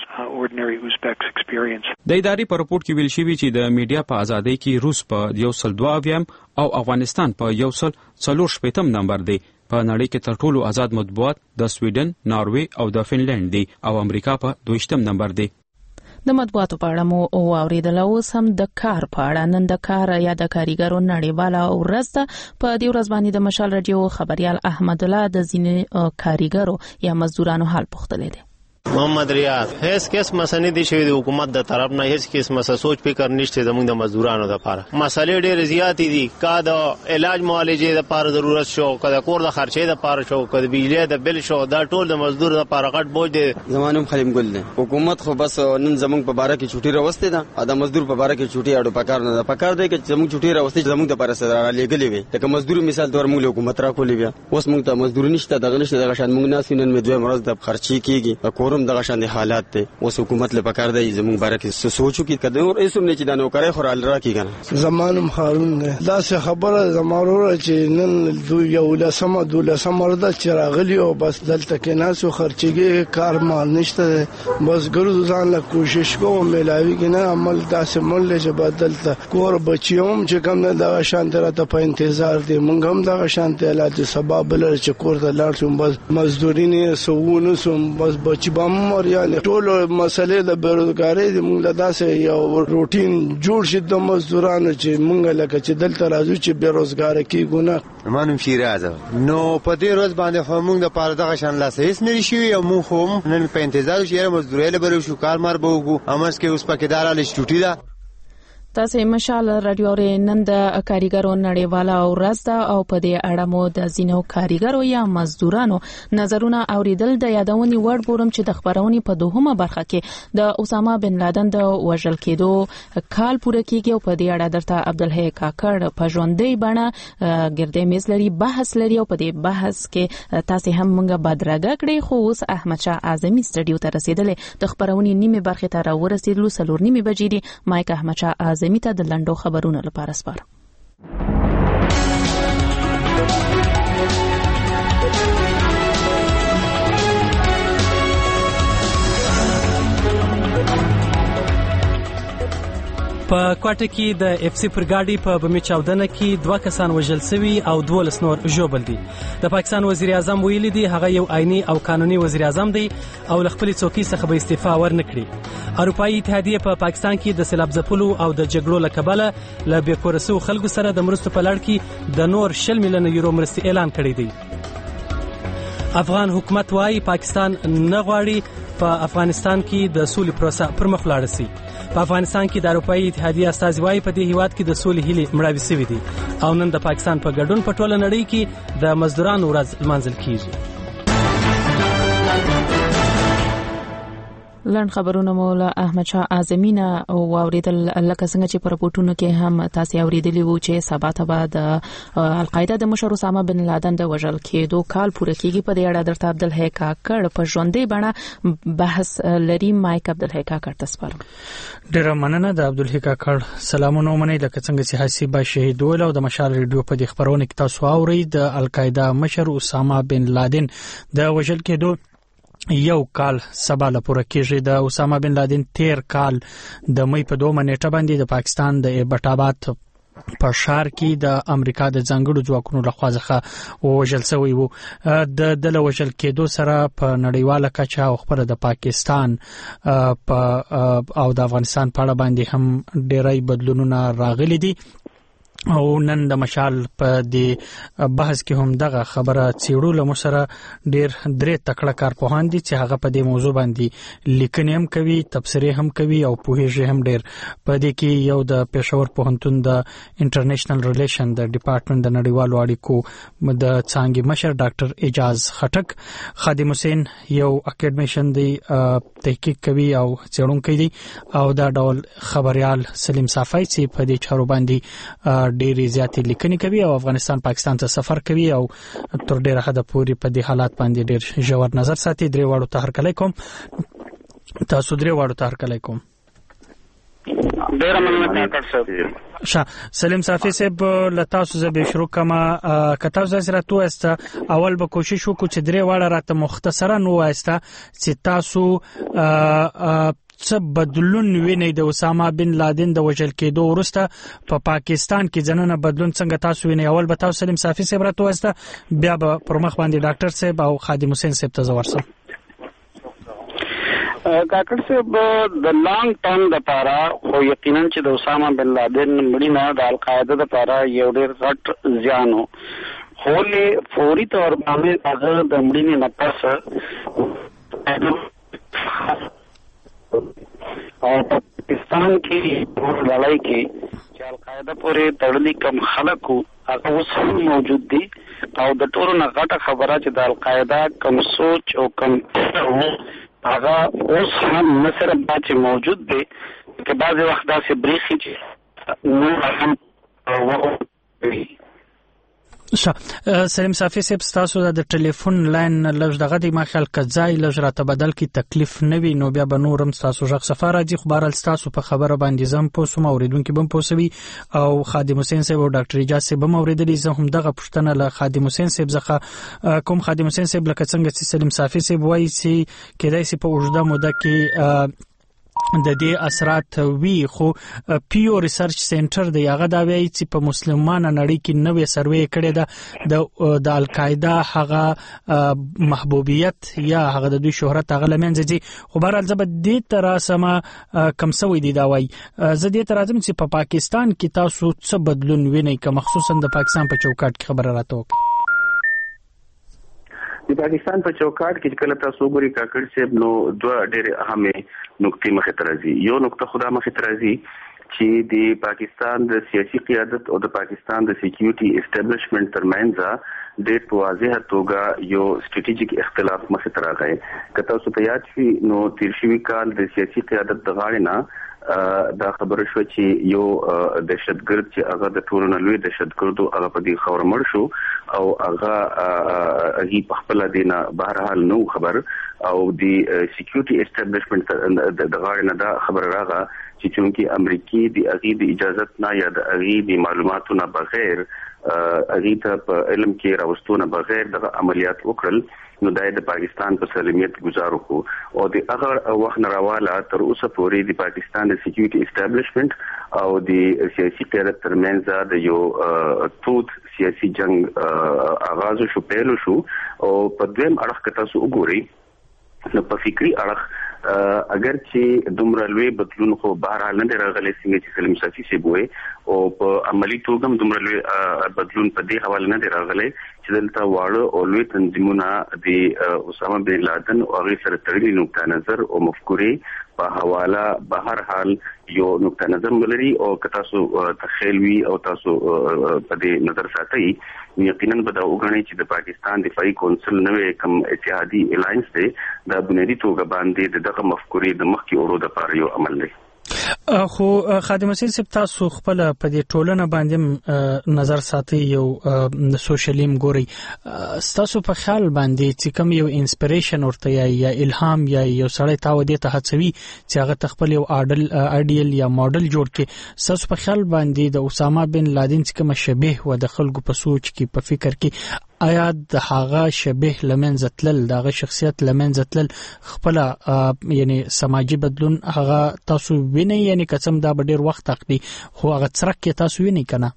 د ادارې په راپورټ کې ویل شوی چې د میډیا په ازادۍ کې روس په 102 او افغانستان په 144 نمبر دی. په نړۍ کې تر ټولو آزاد مطبوعات د سویډن، ناروې او د فنلند دي او امریکا په 22 نمبر دی. د مطبوعاتو په اړه مو اوریدل. اوس هم د کار په اړه. نن د کار یا د کاریګرو نړیواله ورځ ده. په دې ورځ باندې د مشال رادیو خبريال احمد الله د ځینې کاریګرو یا مزدورانو حال پوښتلی دی. محمد ریاض هیڅ کس مسنه دي شوی د حکومت د طرف نه هیڅ کس مسه سوچ فکر نشته زموږ د مزدورانو لپاره مسالې ډېر زیات دي کا د علاج معالجې لپاره ضرورت شو کا د کور د خرچې لپاره شو کا د بجلی د بل شو دا ټول د مزدور لپاره غټ بوج دي. زمانوم خلیم ګل دي حکومت خو بس نن زموږ په باره کې چټي راوستي ده د مزدور په باره کې چټي اړو پکار نه ده پکار دی چې زموږ چټي راوستي زموږ د لپاره سره لګلې وي لکه مزدور مثال تور موږ حکومت را کولې بیا اوس موږ ته مزدور نشته دغه نشته دغه شان موږ ناس نن مې دوه مرز د خرچې کیږي کورم دغه شان حالات اوس حکومت له پکار دی زموږ باره کې سوچو کې کده اور ایسوم نه چې دا نوکرای خور ال را کیږي. زمانم هارون دا څه خبره زموږ چې نن دوی یو لسمه مرده چې راغلی او بس دلته کې ناسو خرچېږي کار مال نشته بس ګرځو ځان له کوشش کوم ملاوي کې نه عمل داسې مل چې بدلته کور بچیوم چې کوم نه دا شان تر ته په انتظار دي مونږ هم دا شان ته علاج سبب بل چې کور ته لاړ شم بس مزدورینه سوونه سم بس بچی بم مر یعنی ټول مسلې د بیروزګاری د موږ داسې یو روټین جوړ شي د مزدورانو چې موږ لکه چې دلته راځو چې بیروزګار کیږو نه. مانم شیراز نو په دې ورځ باندې خو موږ د پاره دغه شان لاس هیڅ نه شي او موږ هم نن په انتظار شو مزدوري له بل شو کار مار بوګو امس کې اوس پکې دار ال چټی دا تاسو مشال رادیو نن د کاریګرو نړیواله ورځ ده او په دې اړه مو د زینو کاریګرو یا مزدورانو نظرونه اوریدل د یادونې وړ بورم چې د خبرونې په دوهمه برخه کې د اسامه بن لادن د وژل کېدو کال پوره کیږي او په دې اړه درته عبدالحی کاکړ په ژوندۍ بڼه ګردې میز لري بحث لري او په دې بحث کې تاسو هم موږ بدرګه کړی خو اوس احمد شاه اعظمي سټډیو ته رسیدلې د خبرونې نیمه برخه ته راورسېدلو 4:30 بجې دي مایک احمد شاه اعظمي ته د لندو خبرونو لپاره سپارم. په کوټه کې د اف سی پرګاډي په بمي چاودنه کې 2 کسان وژل شوي او 12 نور ژوبل دي. د پاکستان وزیر اعظم ویلي دی هغه یو آئینی او قانوني وزیر اعظم دی او خپل څوکۍ څخه به استعفا ورنکړي. اروپאי اتحادیه په پاکستان کې د سیلاب ځپلو او د جګړو لکبله ل بیکورسو خلکو سره د مرستو په لړ کې د نور 10 میلیون یورو مرستې اعلان کړی دی. افغان حکومت وايي پاکستان نه غواړي په افغانستان کې د سولې پروسه پر مخ لاړ شي. په افغانستان کې د اروپאי اتحادیه استازي وايي په دې هیواد کې د سولې هیلې مړاوې شوې دي او نن د پاکستان په ګډون په ټوله نړۍ کې د مزدورانو ورځ لمانځل کیږي. لړن خبرونه مولا احمد شاه اعظمي نه واوریدل لکه څنګه چې په رپورټونو کې هم تاسو اوریدلی وو چې سبا ته بعد القاعده د مشر اسامه بن لادن د وژل کېدو کال پوره کیږي. په دې اړه درته عبدالحی کاکړ په ژوندۍ بڼه بحث لري. مایک عبدالحی کاکړ ته سپارم. ډیره مننه د عبدالحی کاکړ. سلامونه منئ لکه څنګه چې حسیبه شهید ول او د مشال ریډیو په دې خبرونه کې تاسو اورئ د القاعده مشر اسامه بن لادن د وژل کېدو یو کال سبا لپاره کېږي. د اسامه بن لادن 13 کال د مې په 2 نیټه باندې د پاکستان د ایبټاباد په شهر کې د امریکا د ځانګړو ځواکونو لخوا څخه وژل شوی وو. د وژل کېدو سره په نړیواله کچه او خبره د پاکستان او د افغانستان په اړه باندې هم ډېری بدلونونه راغلي دي او نن د مشال په دې بحث کې هم دغه خبره چیرول مو سره ډیر درې تکړه کارپوهان دي چې هغه په دې موضوع باندې لیکنې هم کوي تبصرې هم کوي او پوهیږي هم ډیر. په دې کې یو د پېښور پوهنتون د انټرنیشنل ریلیشن د ډپارټمنټ د نړیوالو اړیکو د څانګې مشر ډاکټر اعجاز خټک، خادم حسین یو اکیډمیشن دی تحقیق کوي او څېړونکی دی، او دا ډول خبريال سلیم صافی چې په دې چارو باندې ډېری زیاتې لیکنې کوي او افغانستان پاکستان ته سفر کوي او تر ډېره حده پورې په دې حالات باندې ډېر ژور نظر ساتي. درې واړو ته هرکلی کوم. تاسو درې واړو ته هرکلی کوم. ډېر مننه ډاکټر صاحب. سلیم صافی صاحب له تاسو زه به شروع کوم. که تاسو سره توسته اول به کوشش وکړو چې درې واړه راته مختصرا ووایسته چې تاسو څه بدلون وینئ د اسامه بن لادن د وژل کېدو وروسته په پاکستان کې ځننه بدلون څنګه تاسو وینئ؟ اول به تاسو سلیم صافی صاحب راته ووایسته، بیا به پر مخ باندې ډاکټر صاحب او خادم حسین صاحب ته زه ورسم. ډاکټر صاحب د لانګ ټرم لپاره خو یقینا چې د اسامه بن لادن مړینه د القاعده لپاره یو ډېر غټ زیان و، خو له فوري تور باندې هغه د مړینې نه پس او پاکستان کې لړۍ کې چې القاعده پورې تړلي کم خلک هغه اوس هم موجود دي او د ټولو نه غټه خبره چې د القاعده کم سوچ او کم هغه اوس هم نه صرف دا چې موجود دی که بعضې وخت داسې بریښي چې نور هم سلیم صافی صاحب ستاسو د ټلیفون لاین لږ دغه دی ما خیال کځای لږ راته بدل کی تکلیف نه وي نو بیا به نورم ستاسو ژغ سفر راځي خو بهرحال ستاسو په خبره باندې زم پوسوم اوریدونکو بم پوسوي او خادم حسین صاحب او ډاکټر اجازه صاحب هم اوریدلی زه هم دغه پښتنه له خادم حسین صاحب څخه کوم خادم حسین صاحب لکه څنګه چې سلیم صافی صاحب وایي چې کېدای شي په اوږده موده کې د دې اثرات وی خو پیو ریسرچ سنټر دی هغه دا وایي چې په مسلمانانو نړۍ کې نوې سروې کړې ده د القاعده هغه محبوبیت یا هغه د دوی شهرت هغه لمنځه دي خو بهرحال زه به دې تر سما کم سوي دي دا وایي زه دې تر راځم چې په پاکستان کې تاسو څه بدلون وینئ که مخصوصا د پاکستان په چوکاټ کې خبره راته وکړئ د پاکستان په چوکاټ کې کله تاسو ګوري کاکړ صاحب نو دوه ډېرې اهمه نقطې مخې ته راځي یو نقطه خدا مخې ته راځي چې د پاکستان د سیاسي قیادت او د پاکستان د سکیورټي اسټابلیشمنت ترمنځ ډېر په واضحه توګه یو سټریټیجیک اختلاف مخې ته راغی که تاسو ته یاد شي نو تیر شوي کال د سیاسي قیادت د غاړې نه دا خبره شو چې یو دهشتګرد چې هغه د ټولو نه لوی دهشتګردو هغه په دې خبره مړ شو او هغه په خپل دینه بهرحال نو خبر او د سکیورټي اسټابلیشمنت د غاړې نه دا خبره راغله چې چونکی امریکای د اغي د اجازه نه یا د اغي د معلوماتو نه بغیر اغي ته په علم کې راوستونه بغیر د عملیات وکړل نو د پاکستان په سالمیت گزارو کو او د هغه وخت راواله تر اوسه پورې د پاکستان د سکیورټي اسټابلیشمنت او د سیاسي قیادت ترمنځ د یو توت سیاسي جنگ آغاز شو پیل شو او په دویم اړخ کې تاسو وګورئ نو په فکری اړخ اگر چې دومره لوی بدلون خو بهرحال نه راغلی څنګه چې سلیم صافی سی بوې او په عملی توګه دومره لوی بدلون په دې حواله نه راغلی چې دلته واړه او لوی تنظیمونه د اسامه بن لادن او غیر سره تړلي نقطه نظر او مفکورې په حواله بهرحال یو نقطه نظر ولري او که تاسو تخیل وي او تاسو په دې نظر ساتئ یقینا به دا وګڼئ چې د پاکستان دفاعي کونسل نوې کم اتحادي الاینس دی دا بنیادی توګه باندې دغه مفکورې د مخکې اورو د پاره یو عمل دی خو خادم حسین صاحب تاسو خپل په دې ټولنه باندې نظر ساتي یو سوشلیم ګوري تاسو په خیال باندې چې کوم یو انسپریشن ورته یا الهام یا یو سړی تاو دې ته هڅوي چې هغه تخپل یو ایډیل یا ماډل جوړ کړي تاسو په خیال باندې د اسامه بن لادن څخه مشابه و د خلکو په سوچ کې په فکر کې آیا د هغه شبه لمنځه تلل دغه شخصیت لمنځه تلل خپل یعنی سماجی بدلون هغه تاسو وینئ یعنی قسم دا ډیر وخت اخلي خو هغه څرک کې تاسو وینئ کنه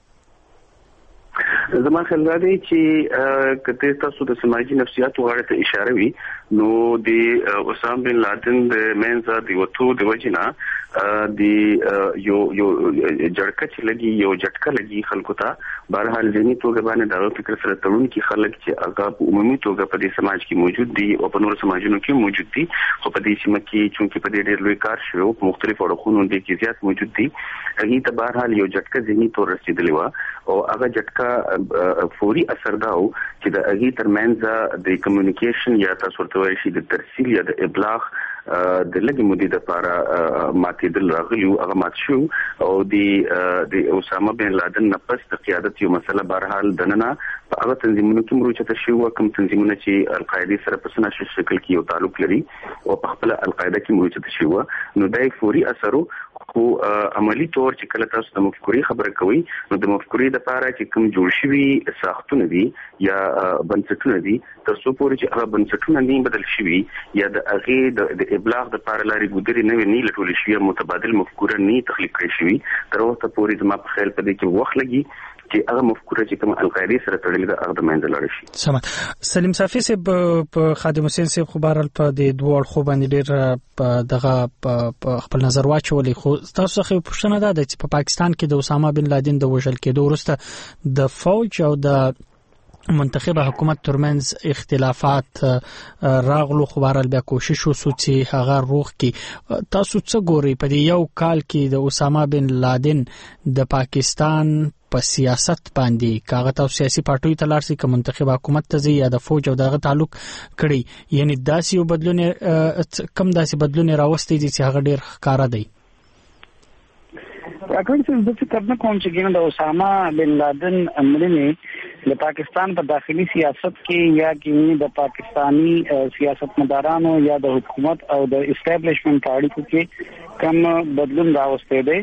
زما خیال دی چې کته تاسو د سماجی نفسیات وغاړه ته اشاره وی نو د اسامه بن لادن د منځه دی وته د وجنه د یو جړکه چې لګي یو جټکه لګي خلکو ته بهرحال ځینی توګه باندې دا فکر سره تړون کې خلک چې هغه په عمومي توګه په دې سماج کې موجود دي او په نور سماجونو کې موجود دي خو په دې سیمه کې چې په دې ډېر لوی کار شوی په مختلفو اړخونو کې زیات موجود دي هغه ته بهرحال یو جټکه ځینی تور رسیدلی و او هغه جټکه فوري اثر داو چې د هغه ترمنځ د کمیونیکیشن یا تاسو ورته وایي چې د ترسیل یا د ابلاغ د لګي مودې د لپاره ماتېدل راغلی او هغه مات شو او د اسامه بن لادن نه پس د قیادت یو مسله بهرحال دننه په هغه تنظیمونو کې مروچته شو کوم تنظیمونه چې القاعده سره په سناسي شکل کې یو تعلق لري او په خپل القاعده کې مروچته شو نو دای فوري اثر خو عملی طور چې کله تاسو د مفکورې خبره کوي نو د مفکورې د لپاره چې کوم جوړ شوی ساختونه دي یا بنسټونه دي تاسو پورې چې هغه بنسټونه نه بدل شوي یا د هغه د ابلاغ د لپاره لاري ګودري نه لټول شوی متبادل مفکوره نه تخلیق کړی شوی تر اوسه پورې زما په خیال په دې کې وخت لګي چې هغه مفکوره چې کوم القاعده سره تړلې ده هغه د منځ لاړ شي سم سلیم صافی صاحب په خادم حسین صاحب خبرل په دې دوه خو باندې ډېر دغه خپل نظر واچولې خو تاسو خو پوښتنه ده چې په پاکستان کې د اسامه بن لادن د وژل کېدو وروسته د فوج او د منتخب حکومت ترمنځ اختلافات راغلو خو بهرحال بیا کوشش وسو چې هغه روغ کی. تاسو څه ګورئ په دې یو کال کې د اسامه بن لادن د پاکستان په سیاست باندې کاغه تاسو سیاسي پارټیو ته لاړ شي که منتخب حکومت ته ځي یا د فوج او دغه تعلق کړي، یعنی داسې یو بدلون کم داسې بدلون راوستي دي چې هغه ډیر ښکارا دی. اکثر د څه کړنه کوم چې ګینه د اسامه بن لادن مړینه د پاکستان په داخلي سیاست کې یا کې د پاکستانی سیاستمدارانو یا د حکومت او د اسټابلیشمنت اړیکو کې کم بدلون راوستي دی.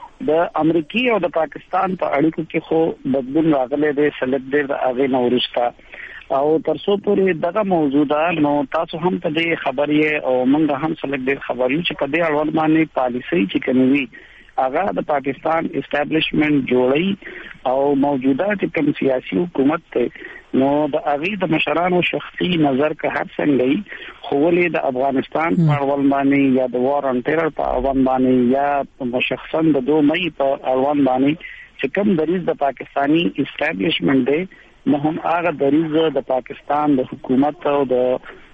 د امریکای او د پاکستان په اړیکو کې خو بدلون راغلی دی سلط ډیر د هغه نورستا او ترڅو پورې دغه موجوده نو تاسو هم ته د خبرې او موږ هم سلط ډیر خبرې چې په دې اړوند باندې پالیسي چې کوي هغه د پاکستان اسټابلیشمنت جوړي او موجوده چې کوم سیاسي حکومت ته نو د هغه د مشرانو شخصي نظر که هر څنګه خو ولې د افغانستان په اړوند باندې یا د وار ان ټیرر په اړوند باندې یا شخصا د 2 مئی په اړوند باندې چې کوم دریض د پاکستانی اسټابلیشمنت دی نو هم هغه دریض د پاکستان د حکومت او د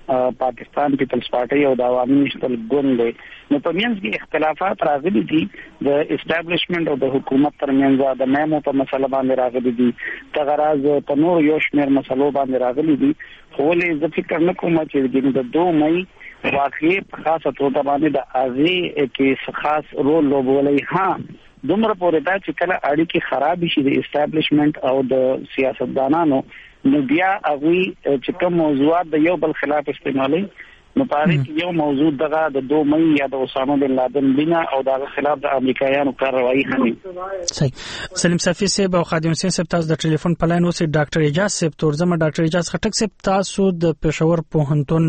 پاکستان پیپلز پارټي او د عوامي مشتل ګوند دی. نو په منځ کې اختلافات راغلي دي د اسټابلیشمنت او د حکومت ترمنځ د میمو په مسله باندې راغلي دي، تغراز په نور یو شمېر مسلو باندې راغلي دي. خو ولې زه فکر نه کوم چې د 2 مئی واقعي په خاصه توګه باندې د ازي کې خاص رول لوبولای. ها دومره پورې دا چې کله اړیکې خراب شي د اسټابلیشمنت او د سیاستدانانو نو بیا هغه چې کوم موضوعات د یو بل خلاف استعمالي نو پاره کې یو موضوع دغه د 2 مئی یا د اسامه بن لادن بنا او د خلاف د امریکایانو کاروایی هم. صحیح. سلیم صافی صاحب او خادم حسین صاحب تاسو د ټلیفون په لاین اوسئ. ډاکټر اجاز صاحب تورزمه ډاکټر اجاز خټک صاحب تاسو د پېښور پوهنتون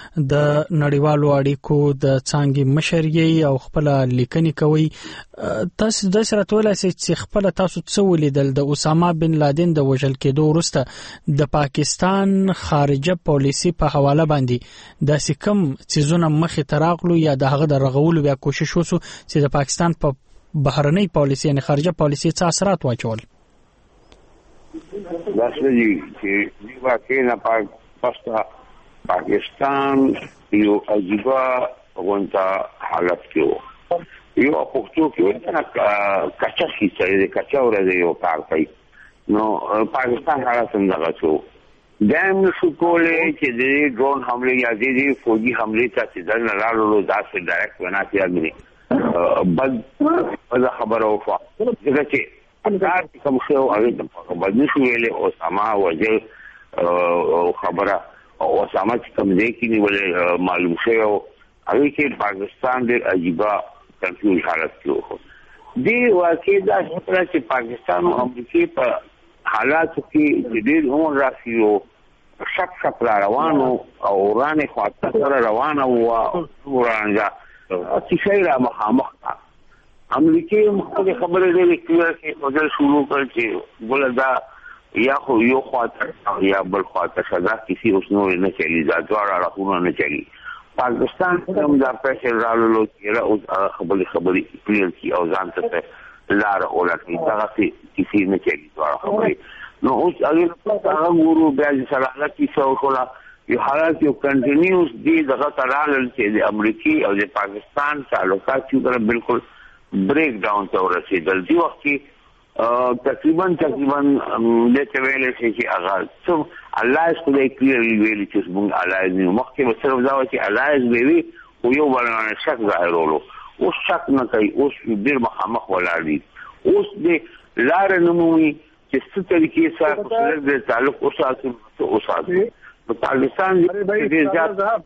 د نړیوالو اړیکو د څانګې مشر او خپل لیکنې کوي. تاسو د سره تولای چې خپل تاسو څه ولیدل د اسامه بن لادن د وژل کېدو وروسته د پاکستان خارجه پالیسي په حواله باندې د کم چیزونه مخې تراغلو یا د هغه د رغولو بیا کوشش وسو چې د پاکستان په بهرنۍ پالیسي یعنی خارجه پالیسي څه اثرات واچول؟ داسې چې واقعي نه پاکستان یو عجیبه غونډه حالت کې و. یو پښتو کې ورته کچا شي کچا ورته یو کار کوي نو پاکستان حالت څنګه شو دیم نشو کولای چې د ډرون حمله یا د فوجي حمله ته چې دل نه لاړو داسې ډایرکټ ونا کیږي بل خبره وفا دغه چې کار کوم څه او هغه بل نشو ویلې او سما وجه خبره او سما چې کوم ځای کې نیولې معلوم شوی او هغه کې پاکستان ډېر عجیبه کنفیوز حالت کې و. دی واقع دا چې پاکستان او امریکا په حالاتو کې ډېر عمر راسي او شک را روانو او ورانه خاطر سره روانه او ورانه چې شي را مخامخ امریکای مخکې خبره لري چې وجل شروع کړ چې ولدا یا خو یو خاطر یا بل خاطر صدا کسی اوسنو نه چلی دا ډوړه راغونه نه چلی. پاکستان هم دا پېښه رالو چې خبري کلیئر کی او ځان ته لار اولادی دا کسی نه چلی ډوړه خبري نو اوس هغه ورو بیا چې سره کیسه وکړه یو حالت یو کنټینیوس دی دغه ترال چې د امریکای او د پاکستان تعلقات چې بالکل بریک ډاون ته ورسېدل. دی وخت کې تقریبا د چویل چې هغه څو الله خدای کلیرلی ویل چې موږ الله نه مخکې وسره دا چې الله وی او یو ولنه شک ظاهرولو او شک نه کوي اوس ډیر مخامخ ولاړ دي اوس د لار نموي چې څه طریقې سره د تعلق اوساتو په پاکستان کې زیات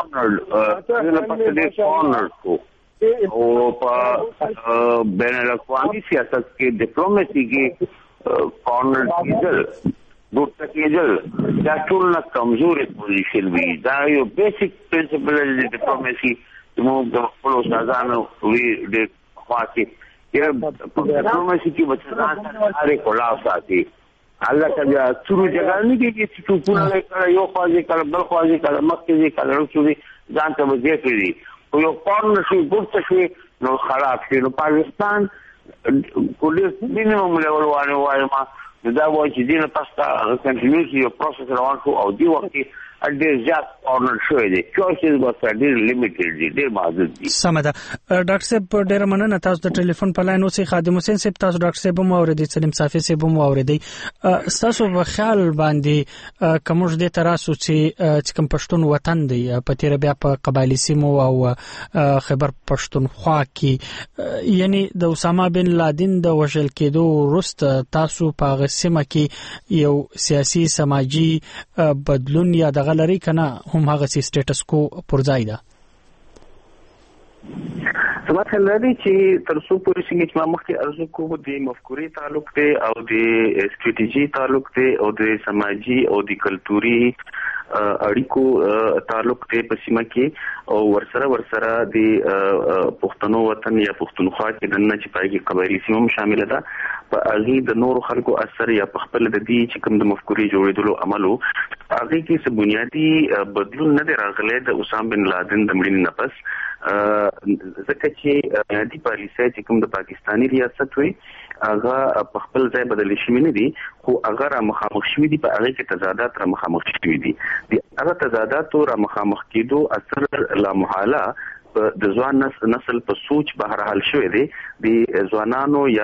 اونرډ کو او په بین الاقوامي سیاست کې ډیپلوماسي کې اونرډ کېدل ګوټه کېدل دا ټول نه کمزوري پوزیشن وي. دا یو بیسیک پرنسپل دی ډیپلوماسي چې موږ د خپل استادانو وی د خاصه یا ډیپلوماسي کې بچان سره کولاو ساتي الله تعالی څو جګړه نه کېږي چې ټول نه یو خاصه کله بل خاصه کله مخکې کله وروسته ځان ته وځي کوي یو پارتنرشپ ګټه شي نو خراب شي. نو پاکستان کله مینیمم لیول وانه وایم دا وایي چې دینه تاسو ته کنټینیوسلی یو پروسس روان شو او دی وخت کې ډېر زیات اورنر شوی دی چویسز به ډېر لیمیټډ دي ډېر محدود دي. سمه ده ډاکټر صاحب ډېر مننه تاسو د ټلیفون په لاین اوسئ. خادم حسین صاحب تاسو ډاکټر صاحب مو اوریدي سلیم صافي صاحب مو اوریدي تاسو په خیال باندې کومج دې تراسو چې کوم پښتون وطن دی په تیر بیا په قبایلی سیمو او خیبر پښتونخوا کې یعنی د اسامه بن لادن د وژل کېدو وروسته تاسو په غسمه کې یو سیاسي سماجی بدلون یا د غلري کنه هم هغه سټیټس کو پر ځای ده. زما خیال دی چې تر څو پورې څنګه چې ما مخکې ارزو کوم د مفکورې تعلق دی او د استراتیژي تعلق دی او د سماجی او د کلتوري اړیکو تعلق دی په سیمه کې او ورسره د پښتنو وطن یا پښتونخوا کې د نه چې پایږي قبایلی سیمه شامل ده په هغه د نورو خلکو اثر یا په خپل د دې چې کوم د مفکورې جوړېدلو عملو هغه کې څه بنیادی بدلون نه دی راغلی د اسامه بن لادن د مړینې نه پس ځکه چې بنیادی پالیسي چې کوم د پاکستانی ریاست وي هغه په خپل ځای بدل شوی نه دي خو هغه را مخامخ شوی دي په هغه کې تضادات را مخامخ شوی دي هغه تضادات را مخامخ کېدو اثر لا محاله د ځوان نسل په سوچ بهر حل شوی دی د ځوانانو یا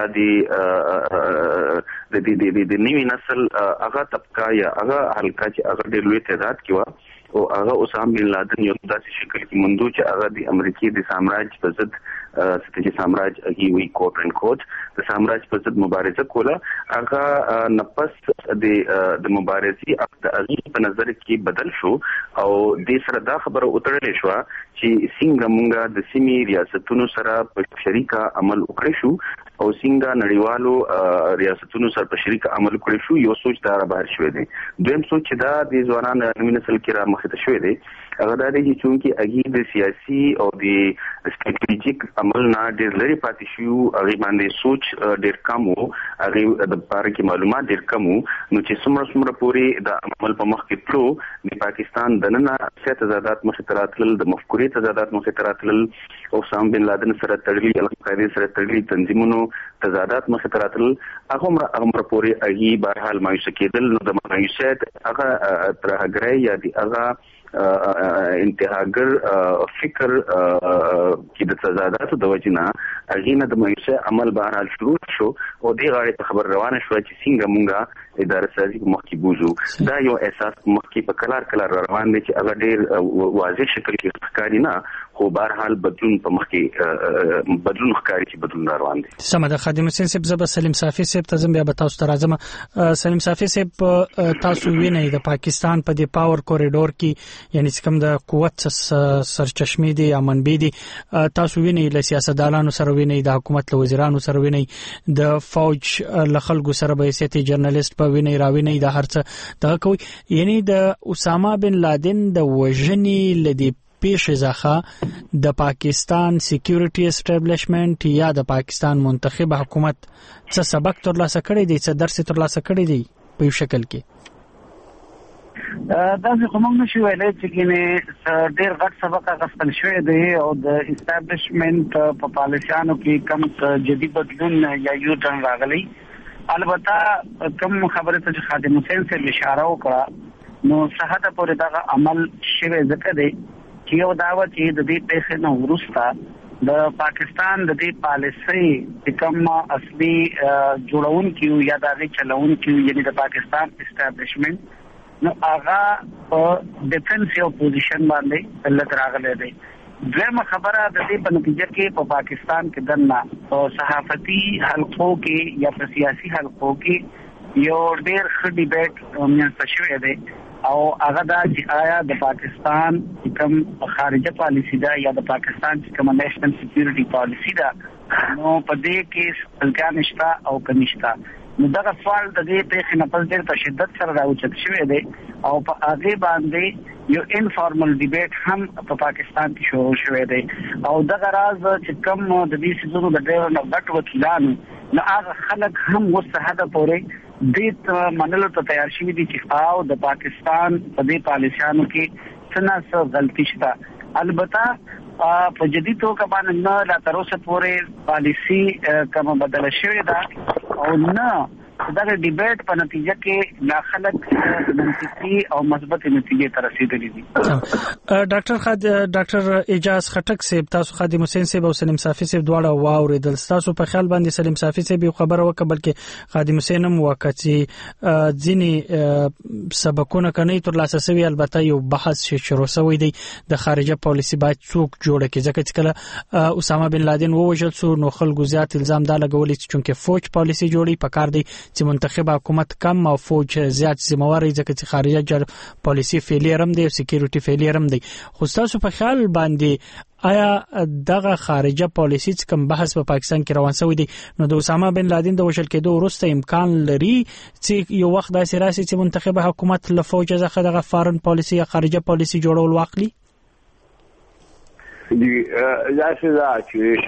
د نوي نسل هغه طبقه یا هغه حلقه چې هغه ډېر لوی تعداد کې و او هغه اسامه بن لادن یو داسې شکل کې موندو چې هغه د امریکای د سامراج په ضد ستاسو سامراج هغه وی کوټ ان کوټ د سامراج په ضد مبارزه کوله هغه نفس د مبارزي د هغه په نظر کې بدل شو او د سره دا خبره وتړل شو چې څنګه مونږه د سیمې ریاستونو سره په شریکه عمل وکړو شو او څنګه نړیوالو ریاستونو سره په شریکه عمل وکړو شو یو سوچ دا بهر شوی دی. دویم سوچ دا د ځوانانو نوی نسل کې را مخ ته شوی دی هغه دا دی چې چونکی هغه د سیاسي او د استراتیژیک عمل نه ډېر لري پاتې شو هغه باندې سوچ ډېر کم وو هغه د باره کې معلومات ډېر کم وو نو چې څومره پورې د عمل په مخ کې تلو د پاکستان دننه سیاست تضادات مخ ته راتلل د مفکورې تضادات مخ ته راتلل او اسامه بن لادن سره تړلي القاعده سره تړلي تنظیمونو تضادات مخ ته راتلل هغه پورې هغه به حال مایوس کېدل نو د مایوسیت هغه ترهګرۍ یا د هغه انتهاګر فکر کې د تضاداتو د وجنه هغه نه د مایوسه عمل بهرحال شروع شو او د غاړې خبر روانه شو چې څنګه مونږه اداره سازي په مخ کې بوزو دا یو احساس مخ کې په کلار روان دي چې هغه ډېر واضح شکل کې ښکاري نه خو بهرحال بدلون په مخ کې بدلون ښکاري چې بدلون روان دي. سمه ده خادم حسین صاحب زب سلیم صافي صاحب ته زم بیا به تاسو ته راځم. سلیم صافي صاحب تاسو وینئ د پاکستان په دې پاور کوریډور کې یعنی کوم د قوت سرچشمې دي یا منبع دي تاسو وینئ له سیاستدانانو سره وینئ د حکومت له وزیرانو سره وینئ د فوج له خلکو سره به سیاسي جرنالست په وینئ راوینئ د هرڅه دغه کوي یعنی د اسامه بن لادن د وژنې لدی پیش ځخه د پاکستان سکیورټي اسټابلیشمنت یا د پاکستان منتخب حکومت څه سبق ترلاسه کړی دی څه درس ترلاسه کړی دی په یو شکل کې دا څه کوم نشي ویلای چې ګینه ډېر غټ سبق غوښتل شوی دی او د اسټابلیشمنت په پالیسیانو کې کم جدي بدلون یا یو ټرن راغلی البته کوم خبره ته خادم حسین سے اشاره وکړه نو صحت پورې دا عمل شوی ځکه دی چې یو داوا چې د دې پیښې نه ورسته د پاکستان د دې پالیسي چې کوم اصلي جوړون کیو یا د چلون کیو یعنی د پاکستان اسټابلیشمنت نو هغه په ډیفنسیو پوزیشن باندې لږ راغلی دی. دویمه خبره د دې په نتیجه کې په پاکستان کې دنه او صحافتي حلقو کې یا په سیاسي حلقو کې یو ډېر ښه ډیبیټ منځته شوی دی او هغه دا چې آیا د پاکستان کوم خارجه پالیسی دا یا د پاکستان کوم نېشنل سکیورټي پالیسی دا نو په دې کې څنګه نشتا او کنيشتا نو دا سوال د دې په خپل ډېر په شدت سره راوچت شوی دی او په هغه باندې یو انفارمل ډیبیټ هم په پاکستان کې شروع شوی دی او دا غراز چې کوم د دې سيزونو د ډېر نه غټ وکیلانو نو هغه خلک هم وسهده پورې دې منلو ته تیار شوي دي چې او د پاکستان په دې پالیسیانو کې څه غلطي شته البته په جدي توګه باندې نه لا تر اوسه پورې پالیسي کوم بدل شوې ده او نه دا ډیبیټ په نتیجه کې لا خلک منطقي او مثبت نتیجې ته رسیدلي دي. ډاکټر اعجاز خټک صاحب، تاسو خادم حسین صاحب او سلیم صافي صاحب دواړه واوریدل، تاسو په خیال باندې سلیم صافي صاحب خبره وکړه بلکې خادم حسین هم وکړي ځینی سبقونه کني تر لاسه سوي، البته یو بحث شروع شوی دی د خارجه پالیسی باید څوک جوړه کړي، ځکه چې کله اسامه بن لادن ووژل سو نو خلکو زیات الزام دا لګولې چې چونکه فوج پالیسی جوړي پکار دی چې منتخب حکومت کم او فوج زیات ذمہواری، ځکه چې خارجه پالیسی فیلیر هم دی او سکیورټي فیلیر هم دی. خو تاسو په خیال باندې آیا دغه خارجه پالیسی چې کوم بحث په پاکستان کې روان شوی دی نو د اسامه بن لادن د وژل کېدو وروسته امکان لري چې یو وخت داسې راشي چې منتخب حکومت له فوج څخه دغه فارن پالیسی یا خارجه پالیسی جوړول واخلي؟ دی ځکه دا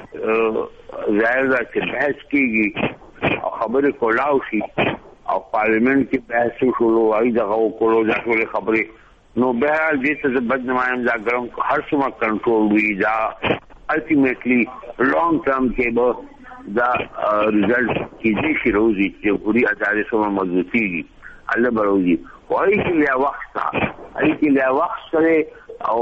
چې ظاهر ده چې بحث کیږي او خبرې کولاو شي او پارلیمنت کې بحث شروع وایي دغه کولو دا ټول خبرې نو به دې ته بد نمایم دا ګرم هر څومره کنټرول وي دا الټیمیټلی لانګ ټرم کې به دا ریزلټ کیږي چې روزي چې پوری ازادي سره مضبوطي الله بروزي وایي چې لا وخت لا وخت سره او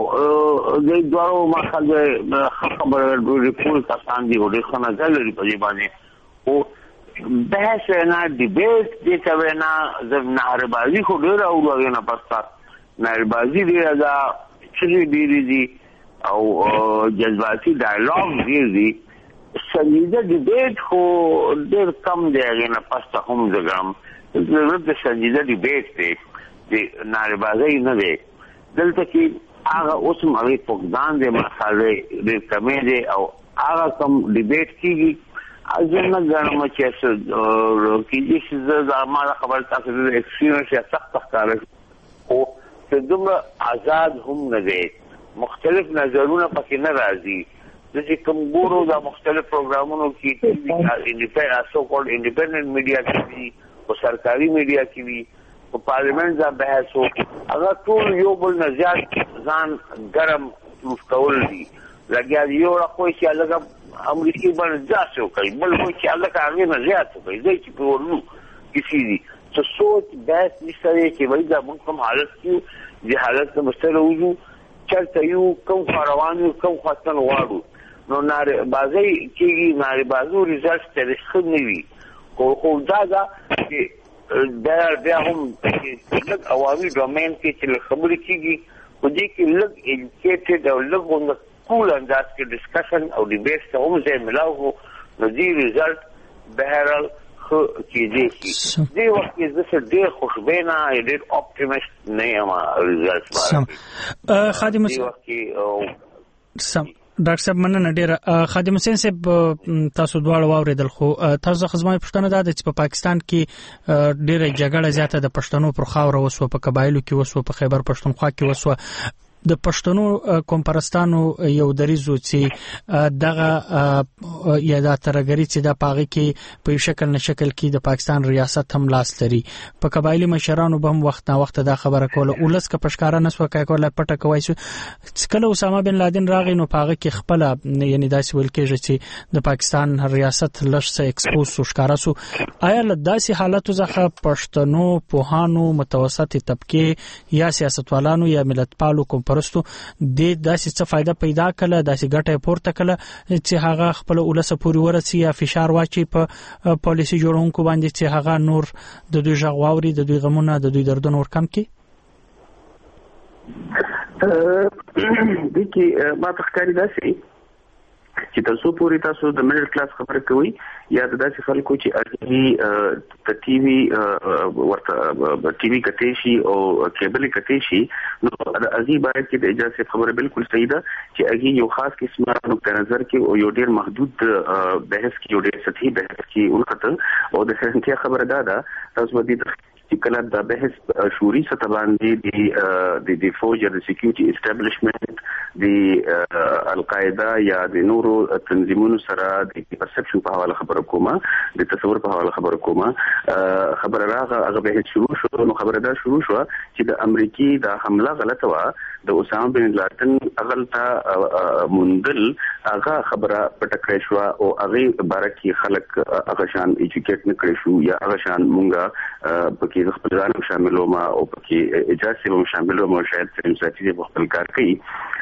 د دوارو مخه خبره ریپورت کسان دی ورته خنه ځلري په دې باندې او بحث نه ډیبیټ دې ته وینا زم نهربازي خو ډیر او نه پستا نهربازي دی دا چې دی او جذباتي ډایلاګ دی سنجیده ډیبیټ خو ډیر کم دی نه پستا هم زګم ضرورت د سنجیده ډیبیټ دی نهربازي نه دی دلته کې هغه اوس مغرب فقدان دې مسالې دې کمې دي او هغه کوم ډیبیټ کیږي ازنه غنم چې څه کیږي چې دا ما خبر تاسو د ایکسپریانس یا سخت ښکار او چې دومره آزاد هم نه دي، مختلف نظرونه پکې نه راځي، چې کوم ګورو دا مختلف پروګرامونو کې سو کولډ انډیپندنت میډیا کې او سرکاري میډیا کې وي په پارلیمنت دا بحث وو هغه ټول یو بل نه زیات ځان ګرم مستول دي لګیا یو راکوي چې هغه امریکای باندې ځاسو کوي بل وایي چې هغه هغه نه زیات کوي ځکه چې په ورنو کسی دي څه سوچ بحث نشته چې وایي دا موږ کوم حالت کې د حالت مسله وځو چرته یو کوم روانو کوم خاصن واړو نو ناره بازي کېږي ناره بازو ریزلټ ته ښه خو دا چې بیا هم لږ عوامي ډومین کې چې خبرې کېږي په دې کې لږ ایجوکیټډ او لږ غونډه کول انداز کې ډسکشن او ډیبیټ ته هم ځای ملاو نو دې ریزلټ بهرحال خو کېږي چې دې وخت کې زه ډېر خوشبینه ډېر اپټیمیست نه یم ریزلټ باندې خادم ډاکټر صاحب مننه ډیره. خادم حسین صاحب تاسو دواړه واوریدل خو تاسو خدمت پښتنه ده چې په پاکستان کې ډیره جګړه زیاته د پښتنو پر خاور وسو په قبایلو کې وسو په خیبر پښتونخوا کې وسو د پښتنو کومپرستانو یو دریزو چې دغه یا د ترګری چې د پاغي کې په شکل نه شکل کې د پاکستان ریاست هم لاس لري په قبایلی مشرانو به هم وخت نه وخت دا خبره کوله ولس کا پښکارا نسو کوله پټه کوي چې کله اسامه بن لادن راغی نو پاغي کې خپل یعنی داسې ول کېږي چې د پاکستان ریاست لږ ایکسپوز شو ښکارا سو آیا له داسې حالاتو څخه پښتنو پوهانو متوسط طبقه یا سیاستوالانو یا ملت پالو پرستو د داسې څه فائدہ پیدا کړه داسې ګټه پورته کړه چې هغه خپل ولسه پوری ورسي یا فشار واچي په پالیسی جوړونکو باندې چې هغه نور د دوی ژغوري د دوی غمونه د دوی دردونه ور کم کړي. دغه ما تخکاری داسې چې تاسو پوری تاسو د میډل کلاس خبره کوي یا د داسې خلکو چې اړتي د ټي وي ورته ټي وي کټې شي او کیبل کټې شي نو ازي باید چې د اجازه خبره بالکل صحیح ده چې اګي یو خاص قسمه نقطه نظر کې او یو ډیر محدود بحث کې یو ډیر سطحي بحث کې ورته او د سنتیا خبره ده تاسو باندې چې کله د بحث شوري سطح باندې د فوج د سکیورټي اسټابلیشمنت د القاعده یا د نورو تنظیمونو سره د پرسپشن په حواله خبره کومه، د تصور په حواله خبره کومه، خبره راغه هغه بحث شروع شو. نو خبره دا شروع شو چې د امریکای د حمله غلطه وا، د اسامه بن لادن غلطه مندل هغه خبره پټکړې شو او هغه بارکه خلک هغه شان ایجوکیټ نه کړی شو یا هغه شان مونږه پکې خپل ځان شاملو ما او پکې اجازه هم شاملو مو شاید سمساتي په خپل کار کوي.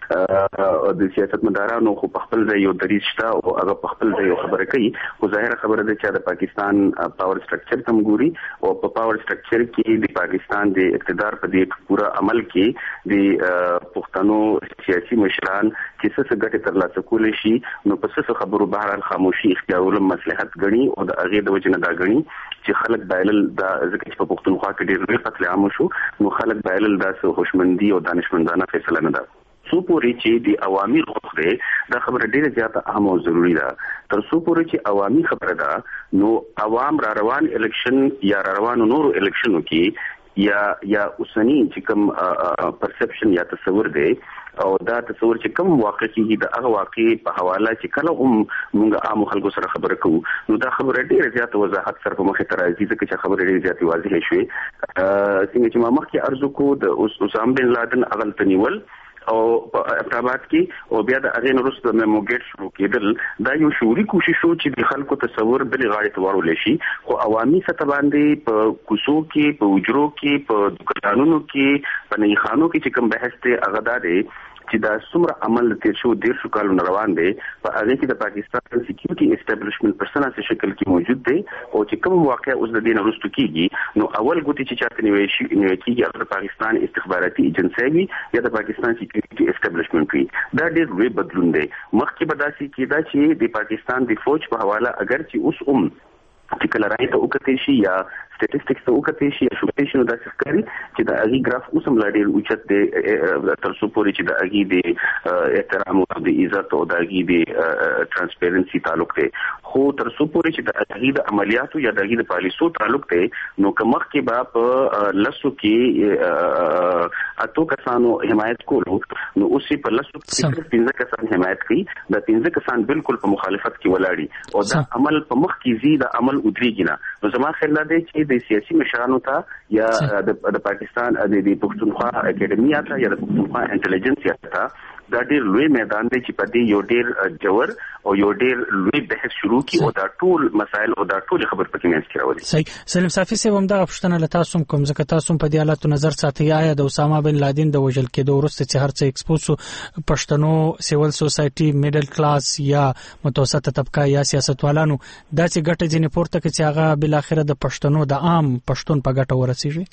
د سیاست مدارانو خو په خپل ځای یو دریځ شته او هغه په خپل ځای خبره کوي، خو ظاهره خبره ده چې د پاکستان پاور سټرکچر تم ګوري او په پاور سټرکچر کې د پاکستان د اقتدار په دې پورا عمل کې د پښتنو سیاسي مشران چې څه ګټه ترلاسه کولای شي نو په څه خبرو بهر خاموشي اختیارول مصلحت غني او د هغه د وجنه دا غني چې خلک بایلل د ځکه چې په پښتونخوا کې ډېر لوی قتل عام شو نو خلک بایلل د هوشمندي او دانشمندانه فیصله نه ده. سو پورې چې د عوامي روح ده دا خبره ډیره زیاته اهم او ضروری ده. تر څو پورې چې عوامي خبره ده نو عوام را روان الیکشن یا را روان نورو الیکشنو کې یا اوسنی چې کوم پرسپشن یا تصور دی او دا تصور چې کوم واقع کیږي د هغه واقع په حواله چې کله موږ عام خلکو سره خبرې کوو نو دا خبره ډیره زیاته وضاحت سره په مخه تر راځي ځکه چې خبره ډیره زیاته واضحه شوې. څنګه چې ما مخکې ارزو کو د اسامه بن لادن اغل تنیول او په ابتابات کې او بیا د اغین وروسته د میموګیټ شروع کېدل دا یو شعوري کوشش و چې د خلکو تصور بل غاړې ته ورولې شي، خو عوامي سطح باندې په کوڅو کې په وجرو کې په دکانونو کې په نېخانو کې چې کوم بحث ته هغه ده چې دا څومره عمل تیر شو ډیر شو کالونه روان دي په هغه کې د پاکستان سکیورټي اسټابلیشمنت په سناسي شکل کې موجود دی او چې کوم واقع اوس د دین وروسته کیږي نو اول ګوتې چې چاته نیوي شي کیږي د پاکستان استخباراتي ایجنسی وي یا د پاکستان سکیورټي اسټابلیشمنت وي. دا ډیر لوی بدلون دی. مخکې به داسې کېده چې د پاکستان د فوج په حواله اگر چې اوس چې کله راځي ته وکړي شي یا سټټیسټکس ته وکړي شي یا شوکې شنو دا څرګندوي چې د اغي ګراف اوسم لا ډیر اوچت دی تر څو پورې چې د اغي د احترام او د عزت او د اغي د ترانسپیرنسي تعلق دی، خو تر څو پورې چې د اغي د عملیاتو یا د اغي د پالیسو تعلق دی نو کومخ کې با په لسو کې اتو کسانو حمایت کولو نو اوسې په لسو کې 15 کسان حمایت کوي، د 15 کسان بالکل په مخالفت کې ولاړی او دا عمل په مخ کې زیاده عمل ودرېږي نه. نو زما خیال دی چې د سیاسي مشرانو ته یا د پاکستان د پښتونخوا اکیډمي ته یا د پښتونخوا انټيليجنس ته دا ډېر لوی میدان دی چې په دې یو ډېر جوړ او یو ډېر لوی بحث شروع کی او دا ټول مسایل او دا ټول خبر پکې مېز کې راوړي. صحیح. سلیم صافي صاحب هم دا پښتنه لتا سوم کوم ځکه تاسو په دې حالت نظر ساتي آیا د اسامه بن لادن د وژل کېدو وروسته چې هر څه ایکسپوز پښتنو سیول سوسايټي میډل کلاس یا متوسطه طبقه یا سیاستوالانو دا چې ګټه ځینې پورته کوي چې هغه بل اخره د پښتنو د عام پښتون په ګټه ورسیږي.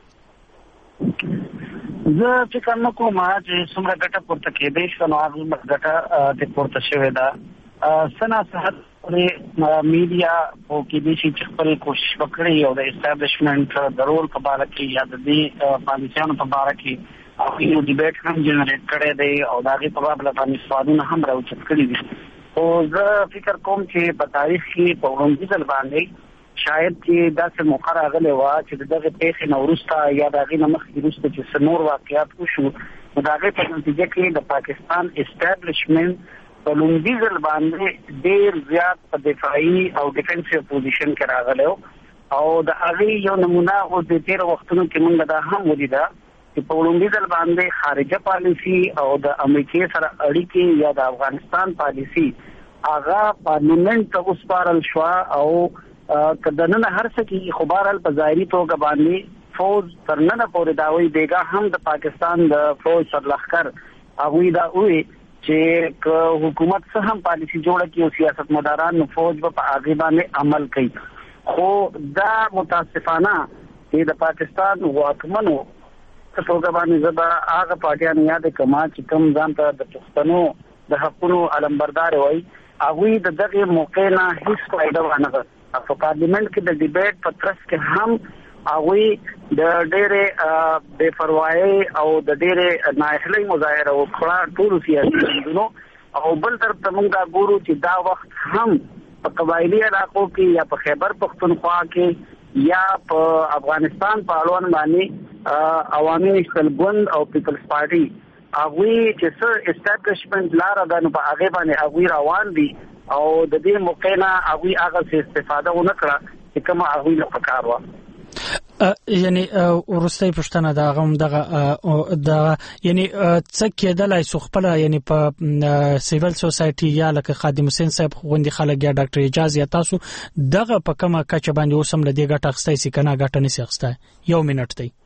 زه فکر نه کوم چې څومره ګټه پورته کېدای شي نو هغه ګټه د پورته شوې ده. سنا صحت لري میډیا او کې دې چې خپل کوشش وکړي او د اسټابلیشمنت د رول په اړه کې یا د دې پالیسیانو په اړه کې او یو ډیبیټ هم جنریټ کړی دی او دا غي په اړه باندې سوالونه هم راوچت کړي دي. او زه فکر کوم چې په تاریخ کې په وړاندې ځل باندې شاید چې داسې موقع راغلی وه چې دغه پیښې نه وروسته یا د هغې نه مخکې وروسته چې څه نور واقعات وشو نو د هغې په نتیجه کې د پاکستان اسټابلیشمنت په لومړي ځل باندې ډېر زیات په دفاعي او ډیفنسیو پوزیشن کې راغلی او د هغې یو نمونه خو د تېرو وختونو کې موږ دا هم ولیده چې په لومړي ځل باندې خارجه پالیسي او د امریکې سره اړیکې یا د افغانستان پالیسي هغه پارلیمنت ته وسپارل شوه او کدننه هر څه کې خبرال په ظاهري توګه باندې فوج ترننه پورې داوي دیګه هم د پاکستان د فوج سرلخر هغه دا وی چې حکومت څه هم پالیسي جوړه کی او سیاست مداران نو فوج په هغه باندې عمل کوي، خو دا متاسفانه چې د پاکستان واکمنو په توګه باندې زبا هغه پارټیان یاد کما چې کوم ځان ته د پښتنو د حقونو علمبردار وای هغه د دغه موقع نه هیڅ فائدہ ونه غوښته. په پارلیمنت کې د ډیبیټ په ترڅ کې هم هغه د ډېرې بے پروايي او د ډېرې نااهلي مظاهره او خړا ټول سیاسي ګوندونو او بل طرف ته موږ ګورو چې دا وخت هم په قبایلی علاقو کې یا په خیبر پختونخوا کې یا په افغانستان په اړوند باندې عوامي نېشنل ګوند او پیپلز پارټي هغه چې څه اسټابلیشمنت لار ده نو په هغه باندې هغه روان دي او د دې موقع نه هغه څه استفاده ونکړه چې کوم هغه له پکار و. یعنی ورستۍ پښتنه دا غم دغه یعنی څه کېدلای سو خپل یعنی په سیویل سوسایټي یا لکه خادم حسین صاحب غوندي خلک یا ډاکټر اجازه یا تاسو دغه په کومه کچه باندې اوسم لدی ګټه اخستای سي کنه ګټه نسی اخستای یو منټ دی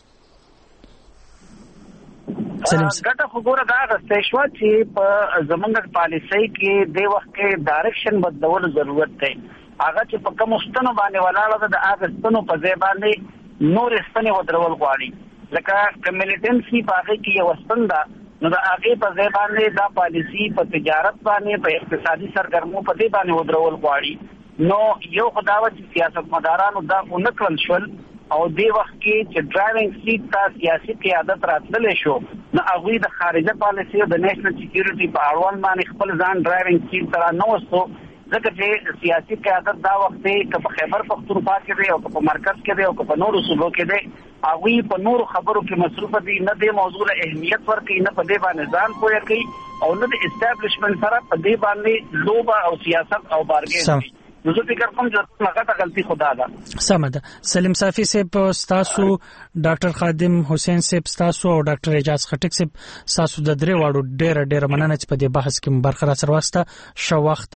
ګټه خبره دا غوښتې شو چې په زمونږ پالیسۍ کې د وخت کې ډایرکشن بدلول ضرورت دی. هغه چې په کوم ستنو باندې ولاړه ده د هغه ستنو په ځای باندې نور ستنې ودرول غواړي لکه کمیونټنسي په هغه کې یو ستن ده نو د هغه په ځای باندې دا پالیسي په تجارت باندې په اقتصادي سرګرمو په دې باندې ودرول غواړي نو یو خداوت سیاستمدارانو دا ونکړل شول او دې وخت کې چې ډرایوینګ سیټ ته سیاسي قیادت راتللې شو نو هغه د خارجه پالیسي او د نېشنل سکیورټي په اړوند باندې خپل ځان ډرایوینګ سیټ ته نه وستو ځکه چې سیاسي قیادت دا وخت کې په خیبر پختونخوا کې دی او په مرکز کې دی او په نورو صوبو کې دی هغه په نورو خبرو کې مصروف دي نه د موضوع له اهمیت ورکړي نه په دې باندې ځان پوهه کوي او نه د اسټابلیشمنت سره په دې باندې لوبه او سیاست او بارګین نو زه فکر کوم چې هغه غلطي خدا ده. سم ده. سلیم صافي صاحب تاسو ډاکټر خادم حسین صاحب تاسو او ډاکټر اجاز خټک صاحب تاسو د درې واړو ډېر مننه چې په دې بحث کې برخه را سره واسطه شو وخت